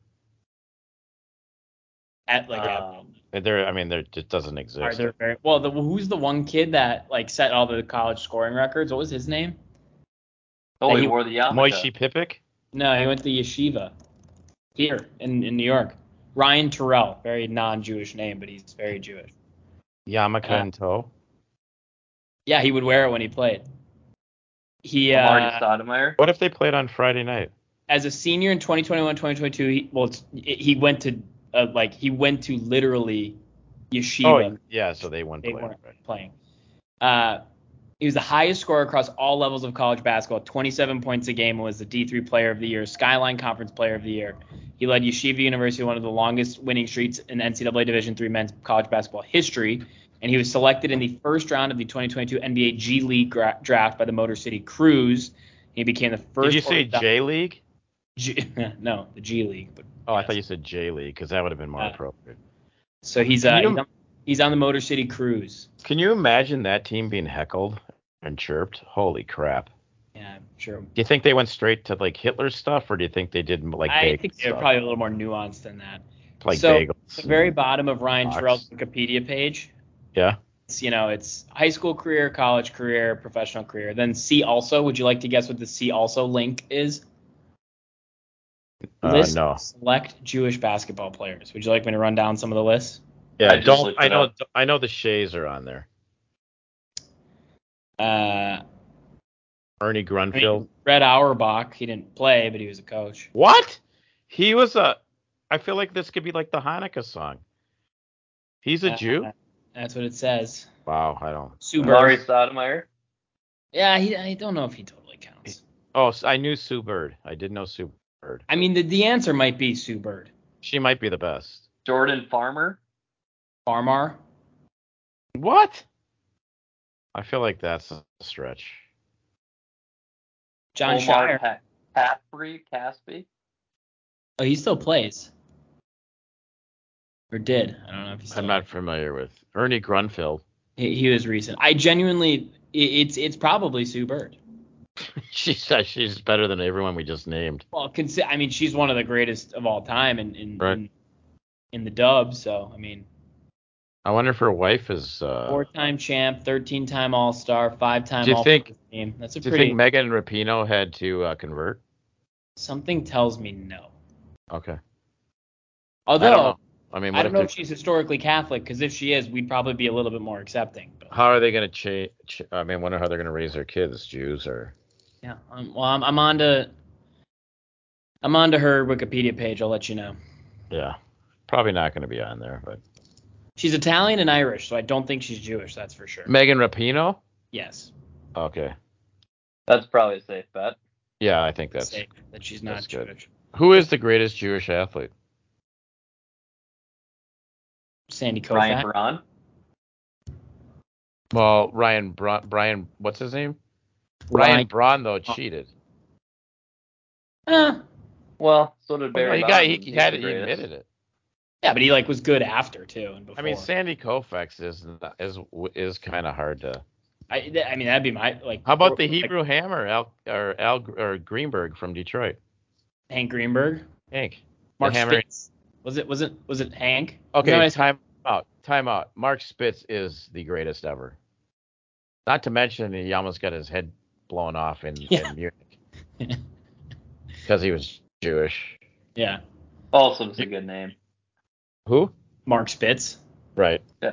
at like at- Um, There, I mean, there just doesn't are exist. there very well? The, who's the one kid that like set all the college scoring records? What was his name? oh, he he- wore the yarmulke. Moishi Pipic? No, he went to yeshiva here in, in New York. Ryan Terrell, very non-Jewish name, but he's very Jewish. Yarmulke Uh, in tow? Yeah, he would wear it when he played. He Marty uh, Stoudemire. What if they played on Friday night? as a senior in twenty twenty-one, twenty twenty-two, he, well, it's, he went to uh, like he went to literally yeshiva. Oh, yeah, so they wouldn't They play. weren't Right. playing. Uh, he was the highest scorer across all levels of college basketball, twenty-seven points a game, and was the D three Player of the Year, Skyline Conference Player of the Year. He led Yeshiva University, one of the longest winning streaks in N C double A Division three men's college basketball history, and he was selected in the first round of the twenty twenty-two N B A G League gra- draft by the Motor City Cruise. He became the first. Did you say Orthodox- J League? G, no, the G League. But Oh, I yes. thought you said J League because that would have been more Uh, appropriate. So he's Can uh you- he's on, he's on the Motor City Cruise. Can you imagine that team being heckled and chirped? Holy crap. Yeah, I'm sure. Do you think they went straight to like Hitler stuff, or do you think they did like I bagel think they're stuff? probably a little more nuanced than that. Like so bagels? at the very bottom of Ryan Box. Terrell's Wikipedia page, Yeah. it's, you know, it's high school career, college career, professional career. Then see also. Would you like to guess what the see also link is? Uh, List no. of select Jewish basketball players. Would you like me to run down some of the lists? Yeah, I just don't. looked I it know. up. I know the Shays are on there. Uh, Ernie I Grunfeld. mean, Red Auerbach, he didn't play, but he was a coach. What? He was a. I feel like this could be like the Hanukkah song. He's a Uh, Jew. That's what it says. Wow, I don't. Sue Laurie Bird. Stoudemire. Yeah, he, I don't know if he totally counts. Oh, I knew Sue Bird. I did know Sue Bird. I mean, the, the answer might be Sue Bird. She might be the best. Jordan Farmer. Farmar. What? I feel like that's a stretch. John Omar Shire. Pa- Caspi. Caspi. Oh, he still plays. Or did. I don't know if he's still I'm not familiar with Ernie Grunfeld. He, he was recent. I genuinely, it, it's it's probably Sue Bird. She says she's better than everyone we just named. Well, consi- I mean, she's one of the greatest of all time in in, Right. in, in the dub. So, I mean, I wonder if her wife is. Uh, four-time champ, thirteen-time All-Star, five-time Do you All think- team. That's a do you pretty. think Megan Rapinoe had to uh, convert? Something tells me no. Okay. I Although don't know. I mean, I what don't if know they- if she's historically Catholic, because if she is, we'd probably be a little bit more accepting. But How are they going to change? Ch- I mean, I wonder how they're going to raise their kids, Jews or. yeah, um, well, I'm, I'm on to I'm on to her Wikipedia page. I'll let you know. Yeah. Probably not going to be on there, but. She's Italian and Irish, so I don't think she's Jewish. That's for sure. Megan Rapinoe? Yes. Okay. That's probably a safe bet. Yeah, I think that's. Safe that she's not that's good. Jewish. Who is the greatest Jewish athlete? Sandy Ryan Koufax. Braun. Well, Ryan Bra- Brian, what's his name? Ryan Ryan- Braun though cheated. Eh, Well, so did Well, no, Barry he got he, Bonds. he He's had the he greatest. admitted it. yeah, but he like was good after too and before. I mean, Sandy Koufax is is is kind of hard to. I, th- I mean that'd be my like. How about the like Hebrew Hammer, Al or Al or Greenberg from Detroit? Hank Greenberg, Hank. Mark the Hammer. Spitz. Was it was it was it Hank? Okay, No, I- time out. Time out. Mark Spitz is the greatest ever. Not to mention he almost got his head blown off in, Yeah. in Munich because he was Jewish. yeah, Also, it's a good name. Who? Mark Spitz. Right. Yeah.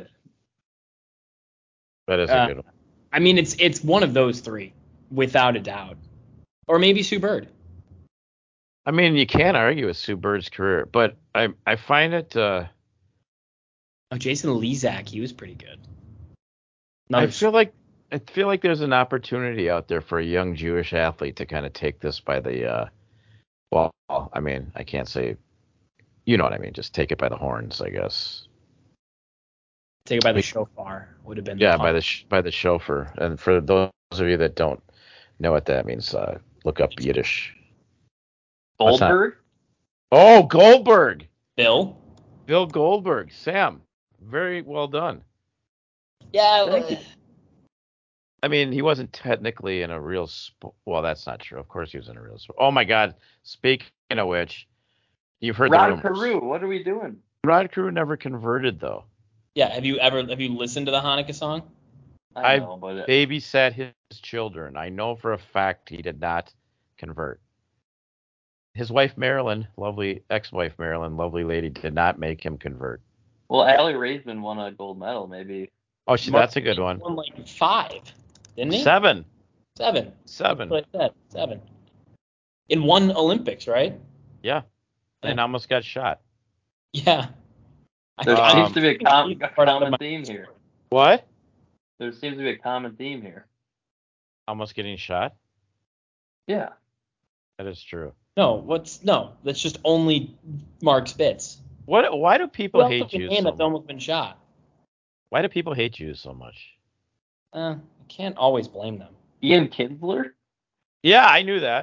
That is a Uh, good one. I mean it's it's one of those three without a doubt, or maybe Sue Bird. I mean, you can't argue with Sue Bird's career, but I I find it. Uh, Oh, Jason Lezak, he was pretty good. I Another feel like I feel like there's an opportunity out there for a young Jewish athlete to kind of take this by the. Uh, well, I mean, I can't say. You know what I mean? Just take it by the horns, I guess. take it by the shofar would have been. Yeah, the by the sh- by the chauffeur. And for those of you that don't know what that means, uh, look up Yiddish. That's not- Goldberg. Oh, Goldberg, Bill. Bill Goldberg, Sam, very well done. Yeah. Thank you. I mean, he wasn't technically in a real sport. Well, that's not true. Of course, he was in a real sport. Oh my God! Speaking of which, you've heard Rod the rumors. Carew. What are we doing? Rod Carew never converted though. Yeah. Have you ever have you listened to the Hanukkah song? I I know, but it, babysat his children. I know for a fact he did not convert. His wife Marilyn, lovely ex-wife Marilyn, lovely lady, did not make him convert. well, Allie Raisman won a gold medal. Maybe Oh, she, Mark that's a good one. Won like five, didn't he? Seven, Seven. seven. Like that. Seven. In one Olympics, right? Yeah, and Yeah. almost got shot. Yeah. there Um, seems to be a, com- a Part of common my- theme here. What? There seems to be a common theme here. Almost getting shot? Yeah. That is true. No, what's no? That's just only Mark Spitz. What? Why do Who people else hate have we Jews named so that's much? almost been shot? Why do people hate Jews so much? Uh, you can't always blame them. Ian Kinsler. Yeah, I knew that.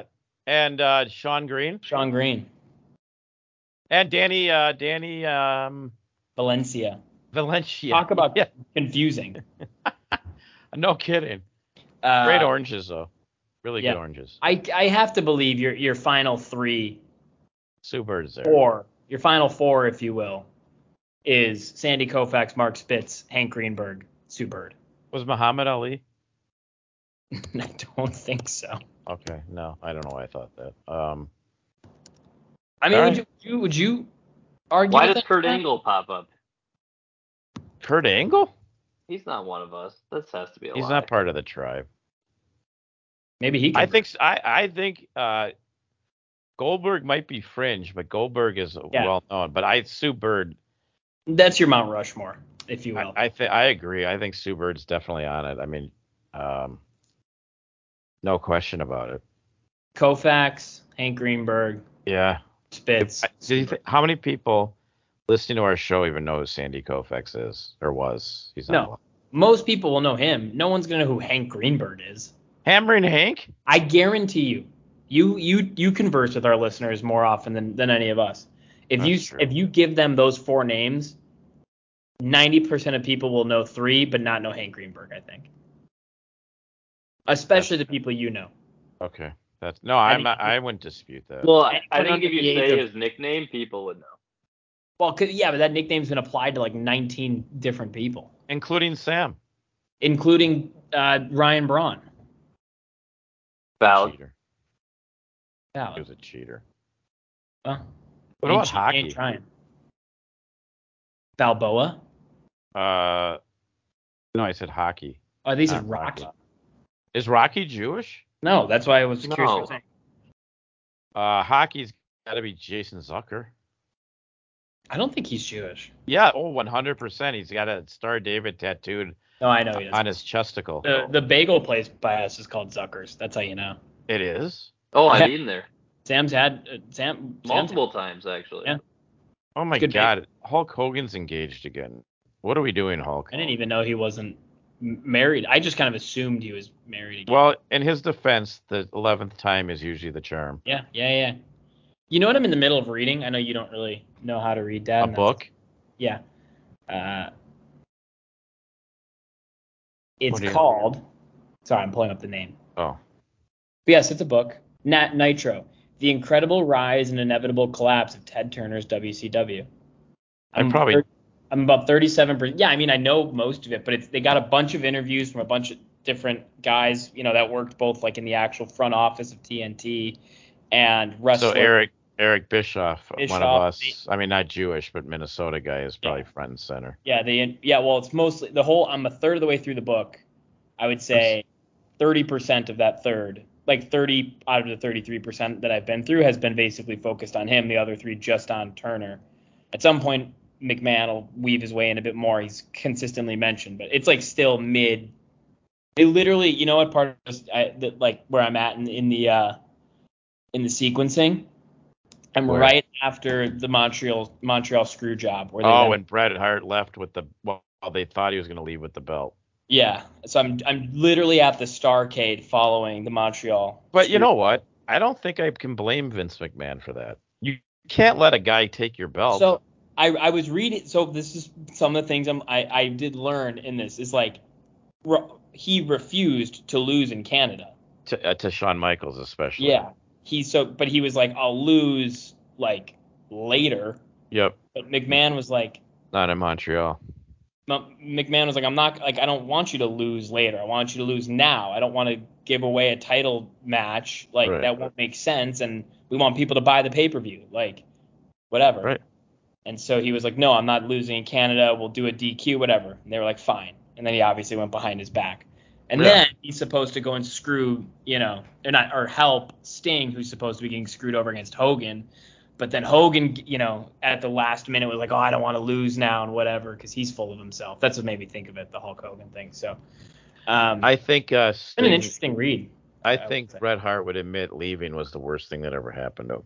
and uh, Sean Green Sean Green, and Danny uh, Danny um, Valencia. Valencia. Talk about Yeah. confusing. No kidding. Uh, Great oranges though. Really yeah. good oranges. I I have to believe your your final three, Sue Bird's there. four, your final four, if you will, is Sandy Koufax, Mark Spitz, Hank Greenberg, Sue Bird. Was Muhammad Ali? I don't think so. Okay, no, I don't know why I thought that. Um, I mean, All would right. you, would you would you argue? Why with does that? Kurt Angle pop up? Kurt Angle? He's not one of us. This has to be a He's lie. not part of the tribe. Maybe he can. I think s- I I think uh, Goldberg might be fringe, but Goldberg is Yeah. well known. But I Sue Bird, That's your Mount Rushmore, if you I will. I, th- I agree. I think Sue Bird's definitely on it. I mean, um, no question about it. Koufax, Hank Greenberg, Yeah. Spitz. I- do you thi- how many people listening to our show even know who Sandy Koufax is or was? He's not. No, most people will know him. No one's gonna know who Hank Greenberg is. Hammering Hank? I guarantee you. You you you converse with our listeners more often than, than any of us. If That's you true. if you give them those four names, ninety percent of people will know three, but not know Hank Greenberg, I think. Especially the people you know. Okay. That's no. I'm think- not, I wouldn't dispute that. Well, I, I Anyone think if under you the age say of- his nickname, people would know. Well, 'cause- yeah, but that nickname's been applied to like nineteen different people, Including Sam. including uh, Ryan Braun. Valid. Cheater. Valid. He was a cheater. Well, What ain't about che- ain't hockey? trying. Balboa? Uh, no, I said hockey. Oh, I think he Not said Rocky. Rocky. Is Rocky Jewish? No, that's why I was curious. No. What you're saying. Uh, hockey's got to be Jason Zucker. I don't think he's Jewish. Yeah, oh, one hundred percent. He's got a Star David tattooed No, I know he doesn't. on his chesticle. The the bagel place by us is called Zuckers. That's how you know. It is? Oh, I've Yeah. eaten there Sam's had uh, Sam Sam's multiple times actually. Yeah. Oh my Good God. Hulk Hogan's engaged again. What are we doing, Hulk? I didn't even know he wasn't m- married. I just kind of assumed he was married again. Well, in his defense, the eleventh time is usually the charm. yeah, yeah, yeah. You know what I'm in the middle of reading? I know you don't really know how to read, Dad. A and that's- book? Yeah. Uh, it's What do you- called. Sorry, I'm pulling up the name. Oh. But yes, it's a book. Nat Nitro: The Incredible Rise and Inevitable Collapse of Ted Turner's W C W. I I'm probably- thir- I'm about thirty-seven percent. Yeah, I mean, I know most of it, but it's, they got a bunch of interviews from a bunch of different guys, you know, that worked both like in the actual front office of T N T and wrestler. So Eric Eric Bischoff, one of Bischoff, us, I mean, not Jewish, but Minnesota guy is probably Yeah. front and center. Yeah, they yeah, well, it's mostly the whole. I'm a third of the way through the book. I would say thirty percent of that third, like thirty out of the thirty-three percent that I've been through, has been basically focused on him. The other three just on Turner. At some point, McMahon will weave his way in a bit more. He's consistently mentioned, but it's like still mid. They literally, you know what part of this, I, that, like where I'm at in, in the uh, in the sequencing. I'm Where? right after the Montreal Montreal screw job where they Oh, went- when Bret Hart left with the well, they thought he was going to leave with the belt. Yeah, so I'm I'm literally at the Starcade following the Montreal. But you screw- know what? I don't think I can blame Vince McMahon for that. You can't let a guy take your belt. So I I was reading. So this is some of the things I'm, I I did learn in this is like re, he refused to lose in Canada. to, uh, to Shawn Michaels especially. Yeah, he so but he was like I'll lose like later. Yep. But McMahon was like Not in Montreal. McMahon was like I'm not like I don't want you to lose later. I want you to lose now. I don't want to give away a title match like Right. that won't make sense, and we want people to buy the pay per view like whatever. Right. And so he was like, no, I'm not losing in Canada. We'll do a D Q, whatever. And they were like, fine. And then he obviously went behind his back. And Yeah. then he's supposed to go and screw, you know, or not, or help Sting, who's supposed to be getting screwed over against Hogan. But then Hogan, you know, at the last minute was like, oh, I don't want to lose now and whatever, because he's full of himself. That's what made me think of it, the Hulk Hogan thing. So, um, I think uh, it's been Sting, an interesting read. I I would think say. Bret Hart would admit leaving was the worst thing that ever happened to him.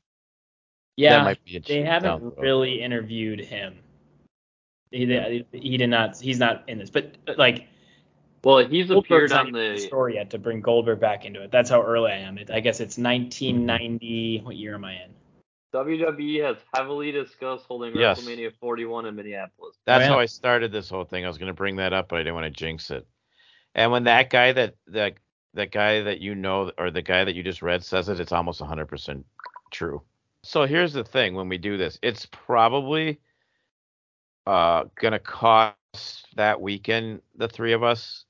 Yeah, that might be a they cheat haven't down the road. really interviewed him. He, he did not. He's not in this, but like Well, he's appeared Goldberg's not on even in the the story yet to bring Goldberg back into it. That's how early I am. It, I guess it's nineteen ninety. What year am I in? W W E has heavily discussed holding Yes. WrestleMania forty-one in Minneapolis. That's Oh, yeah. how I started this whole thing. I was going to bring that up, but I didn't want to jinx it. And when that guy that that that guy that you know or the guy that you just read says it, it's almost one hundred percent true. So here's the thing: when we do this, it's probably uh, going to cost that weekend the three of us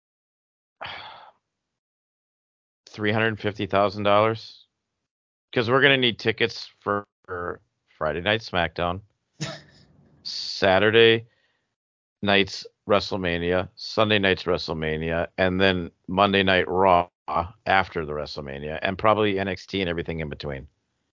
three hundred fifty thousand dollars because we're going to need tickets for, for Friday Night SmackDown, Saturday night's WrestleMania, Sunday night's WrestleMania, and then Monday Night Raw after the WrestleMania, and probably N X T and everything in between.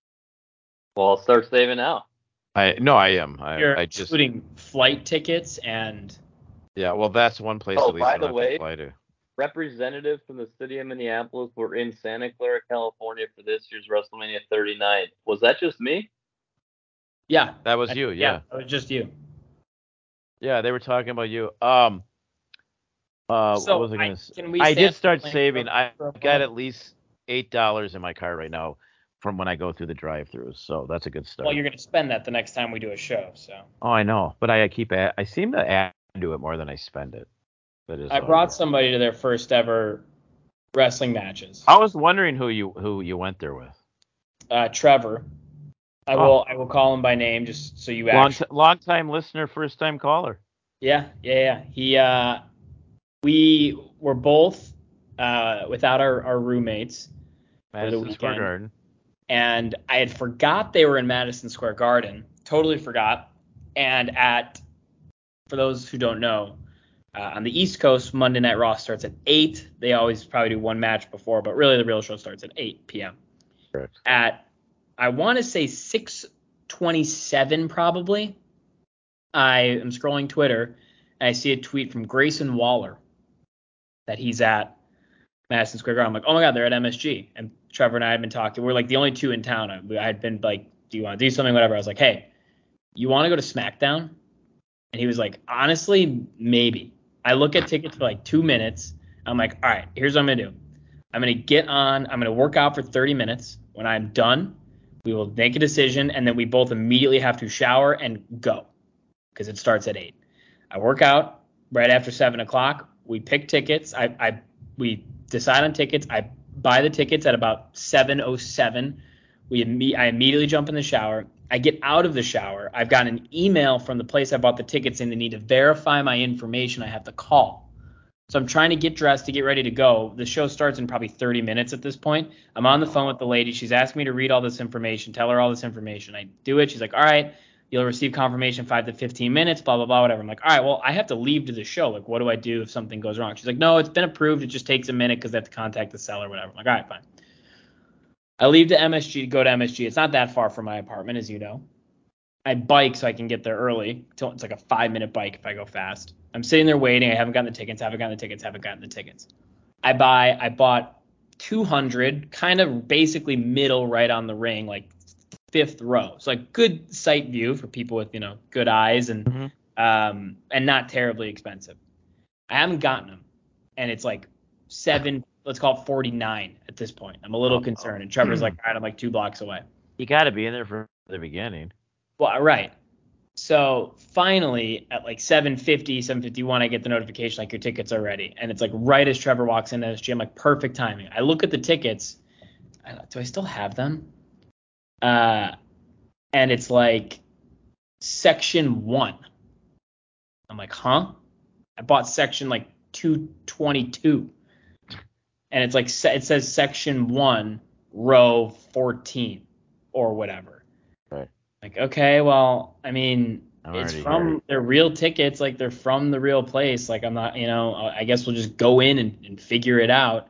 Well, I'll start saving now. I no, I am. I, You're I just including flight tickets and yeah. Well, that's one place Oh, at least by I don't the have way- to fly to. Representatives from the city of Minneapolis were in Santa Clara, California for this year's WrestleMania thirty-nine. Was that just me? yeah, That was I- you, yeah. That was just you. Yeah, they were talking about you. Um, uh, So, what was I I- gonna say? can we I stand did start for a saving. for- I for a got moment? at least eight dollars in my car right now from when I go through the drive-throughs, so that's a good start. Well, you're going to spend that the next time we do a show. So Oh, I know, but I keep add, I seem to add to it more than I spend it. That is. I all brought right. somebody to their first ever wrestling matches. I was wondering who you who you went there with. Uh, Trevor. I Oh. will I will call him by name just so you Long actually. t- long time listener, first time caller. Yeah, yeah, yeah. He uh, we were both uh without our our roommates for the Madison Square weekend. Garden. And I had forgot they were in Madison Square Garden. Totally forgot. And at, for those who don't know, uh, on the East Coast, Monday Night Raw starts at eight. They always probably do one match before, but really the real show starts at eight p.m. Correct. At, I want to say six twenty-seven probably, I am scrolling Twitter, and I see a tweet from Grayson Waller that he's at Madison Square Garden. I'm like, oh my God, they're at M S G. And Trevor and I had been talking. We're like the only two in town. I, I had been like, do you want to do something? Whatever. I was like, hey, you want to go to SmackDown? And he was like, honestly, maybe. I look at tickets for like two minutes. I'm like, all right, here's what I'm going to do. I'm going to get on. I'm going to work out for thirty minutes. When I'm done, we will make a decision. And then we both immediately have to shower and go because it starts at eight. I work out right after seven o'clock. We pick tickets. I, I we decide on tickets. I buy the tickets at about seven oh seven. We imme- I immediately jump in the shower. I get out of the shower. I've got an email from the place I bought the tickets in. They need to verify my information. I have to call. So I'm trying to get dressed to get ready to go. The show starts in probably thirty minutes at this point. I'm on the phone with the lady. She's asking me to read all this information, tell her all this information. I do it. She's like, all right, you'll receive confirmation five to fifteen minutes, blah, blah, blah, whatever. I'm like, all right, well, I have to leave to the show. Like, what do I do if something goes wrong? She's like, no, it's been approved. It just takes a minute because they have to contact the seller, whatever. I'm like, all right, fine. I leave to M S G, go to M S G. It's not that far from my apartment, as you know. I bike so I can get there early. It's like a five-minute bike if I go fast. I'm sitting there waiting. I haven't gotten the tickets, haven't gotten the tickets, haven't gotten the tickets. I buy, I bought two hundred, kind of basically middle right on the ring, like fifth row. So like good sight view for people with, you know, good eyes and Mm-hmm. um and not terribly expensive. I haven't gotten them. And it's like seven, let's call it forty-nine at this point. I'm a little Oh. concerned. And Trevor's like, all right, I'm like two blocks away. You got to be in there from the beginning. Well, right. So finally, at like seven fifty, seven fifty-one, I get the notification like your tickets are ready. And it's like right as Trevor walks into this gym, like perfect timing. I look at the tickets. I, do I still have them? Uh, and it's like section one. I'm like, huh? I bought section like two twenty-two. And it's like, it says section one, row fourteen or whatever. Right. Like, okay, well, I mean, I'm it's already from, here. they're real tickets. Like, they're from the real place. Like, I'm not, you know, I guess we'll just go in and, and figure it out.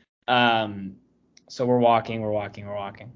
Um, so we're walking, we're walking, we're walking.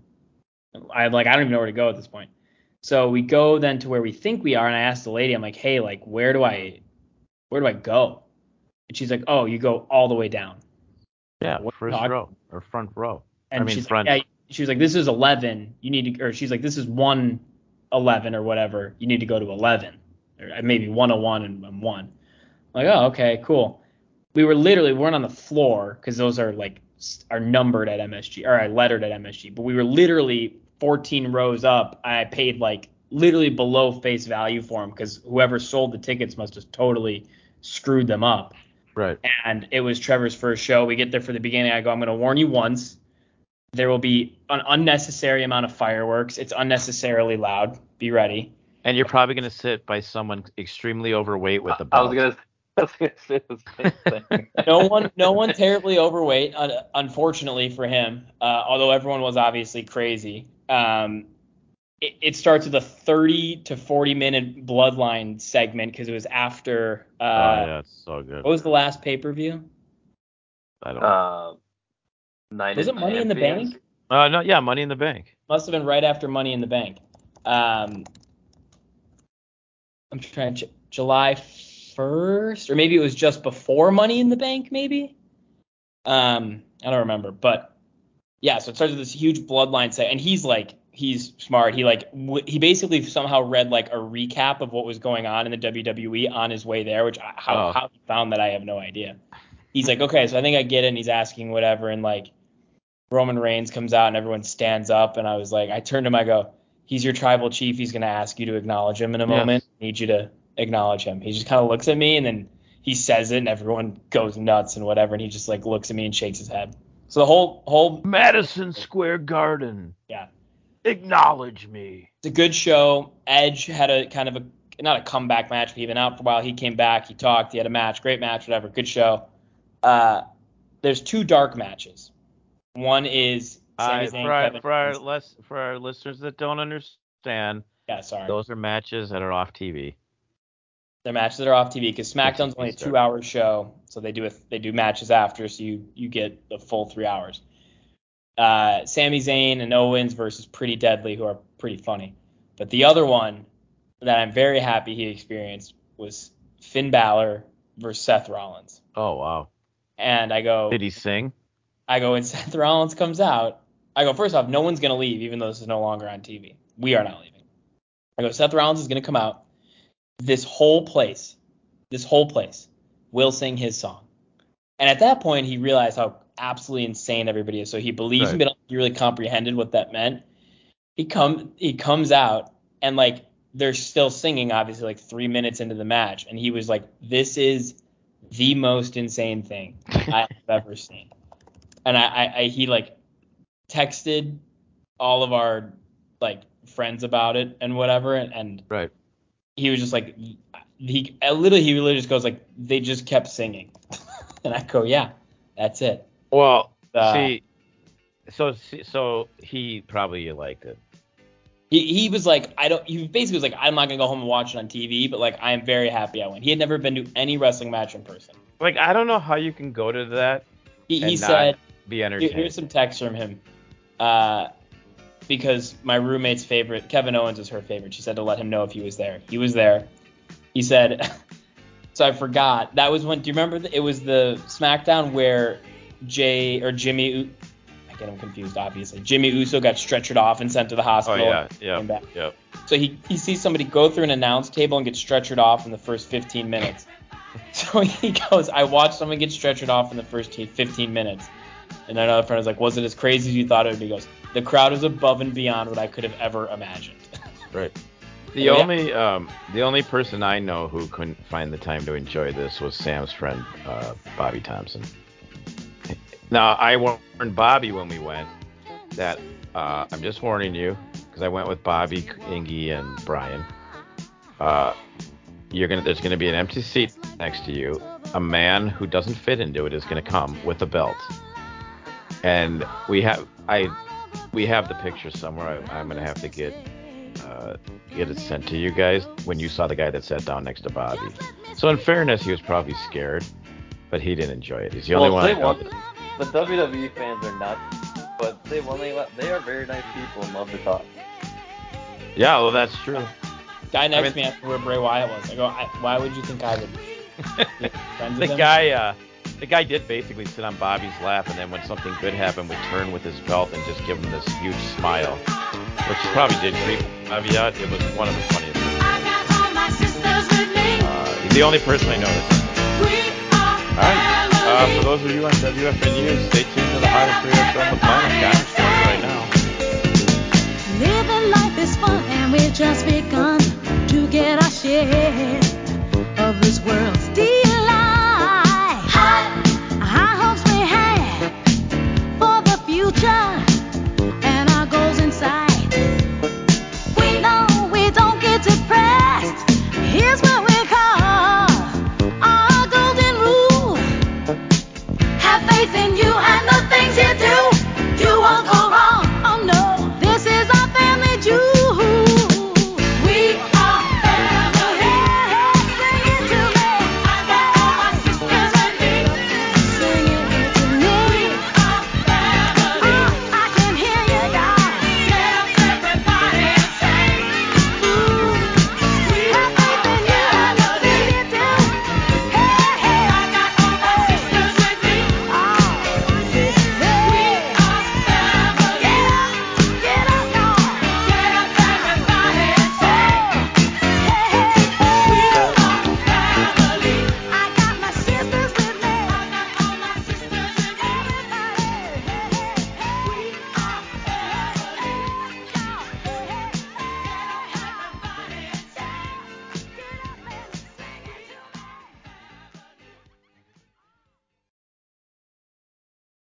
I like, I don't even know where to go at this point. So we go then to where we think we are. And I asked the lady, I'm like, hey, like, where do I, where do I go? And she's like, oh, you go all the way down. Yeah, What first talk- row or front row. And I mean she's front. like, yeah, she was like, this is eleven. You need to, or she's like, this is one eleven or whatever. You need to go to eleven, or maybe one oh one and, and one. I'm like, oh, okay, cool. we were literally we weren't on the floor because those are like are numbered at M S G or are lettered at M S G, but we were literally fourteen rows up. I paid like literally below face value for them because whoever sold the tickets must have totally screwed them up. Right. And it was Trevor's first show. We get there for the beginning. I go, I'm going to warn you once. There will be an unnecessary amount of fireworks. It's unnecessarily loud. Be ready. And you're probably going to sit by someone extremely overweight with the I belt. was gonna, I was gonna say the same thing. no one, no one terribly overweight, uh, unfortunately for him. Uh, although everyone was obviously crazy. Um, it, it starts with a thirty to forty minute Bloodline segment because it was after. Uh, oh yeah, it's so good. What was the last pay per view? I don't know. Uh, nine was it Money in the Bank? Uh, no, yeah, Money in the Bank. Must have been right after Money in the Bank. Um, I'm trying to July first, or maybe it was just before Money in the Bank, maybe. Um, I don't remember, but yeah. So it starts with this huge Bloodline set, and he's like, he's smart. He like, w- he basically somehow read like a recap of what was going on in the W W E on his way there, which I, how Oh. how he found that I have no idea. He's like, okay, so I think I get it, and he's asking whatever, and like Roman Reigns comes out and everyone stands up, and I was like, I turned to him, I go, he's your tribal chief. He's going to ask you to acknowledge him in a Yes. moment. I need you to acknowledge him. He just kind of looks at me and then he says it and everyone goes nuts and whatever. And he just like looks at me and shakes his head. So the whole, whole, Madison Square Garden. yeah, Acknowledge me. it's a good show. Edge had a kind of a, not a comeback match, but he'd been out for a while. He came back, he talked, he had a match, great match, whatever. Good show. Uh, there's two dark matches. One is Sami Uh, Zayn, for, our, Kevin for, our Owens. less, for our listeners that don't understand, Yeah, sorry. those are matches that are off T V. They're matches that are off T V because SmackDown's only a two-hour show, so they do a, they do matches after, so you you get the full three hours. Uh, Sami Zayn and Owens versus Pretty Deadly, who are pretty funny. But the other one that I'm very happy he experienced was Finn Balor versus Seth Rollins. Oh wow! And I go, Did he sing? I go, when Seth Rollins comes out, I go, first off, no one's gonna leave, even though this is no longer on T V. We are not leaving. I go, Seth Rollins is gonna come out. This whole place, this whole place will sing his song. And at that point, he realized how absolutely insane everybody is. So he believes Right. him, but he really comprehended what that meant. He come he comes out and like they're still singing, obviously, like three minutes into the match, and he was like, "This is the most insane thing I've ever seen." And I, I, I he like texted all of our like friends about it and whatever, and, and Right. he was just like, he literally he literally just goes like, they just kept singing, and I go, yeah, that's it. Well, Uh, see, so so he probably liked it. He he was like, I don't. He basically was like, I'm not gonna go home and watch it on T V, but like, I am very happy I went. He had never been to any wrestling match in person. Like, I don't know how you can go to that He he and not said, be here- entertained. here's some text from him, uh, because my roommate's favorite, Kevin Owens, is her favorite. She said to let him know if he was there. He was there. He said, so I forgot. That was when. Do you remember? The, it was the SmackDown where Jay or Jimmy. U- I get him confused, obviously. Jimmy Uso got stretchered off and sent to the Oh hospital. yeah, and yeah, came back. yeah. So he, he sees somebody go through an announce table and get stretchered off in the first fifteen minutes. So he goes, I watched someone get stretchered off in the first fifteen minutes. And another friend was like, was it as crazy as you thought it would be? He goes, the crowd was above and beyond what I could have ever imagined. Right. The Yeah. only um the only person I know who couldn't find the time to enjoy this was Sam's friend uh, Bobby Thompson. Now I warned Bobby when we went that uh, I'm just warning you because I went with Bobby, Ingy, and Brian. Uh, you're gonna there's gonna be an empty seat next to you. A man who doesn't fit into it is gonna come with a belt, and we have I we have the picture somewhere. I, I'm gonna have to get. Uh, get it sent to you guys when you saw the guy that sat down next to Bobby. So in fairness, he was probably scared, but he didn't enjoy it. He's the only Well, one. they I know want, that- the W W E fans are nuts, but they when they they are very nice people and love to talk. Yeah, well, that's true. Guy next I mean- to me asked me where Bray Wyatt was. I go, I, why would you think I would be friends the with him? guy, uh, the guy did basically sit on Bobby's lap, and then when something good happened, would turn with his belt and just give him this huge smile, which probably did creep Bobby out. It was one of the funniest things. Uh, he's the only person I know that's. All right. Uh, for those of you on W F N U, stay tuned to the hottest radio show on the planet, guys. Starting right now. Living life is fun and we've just begun to get our share.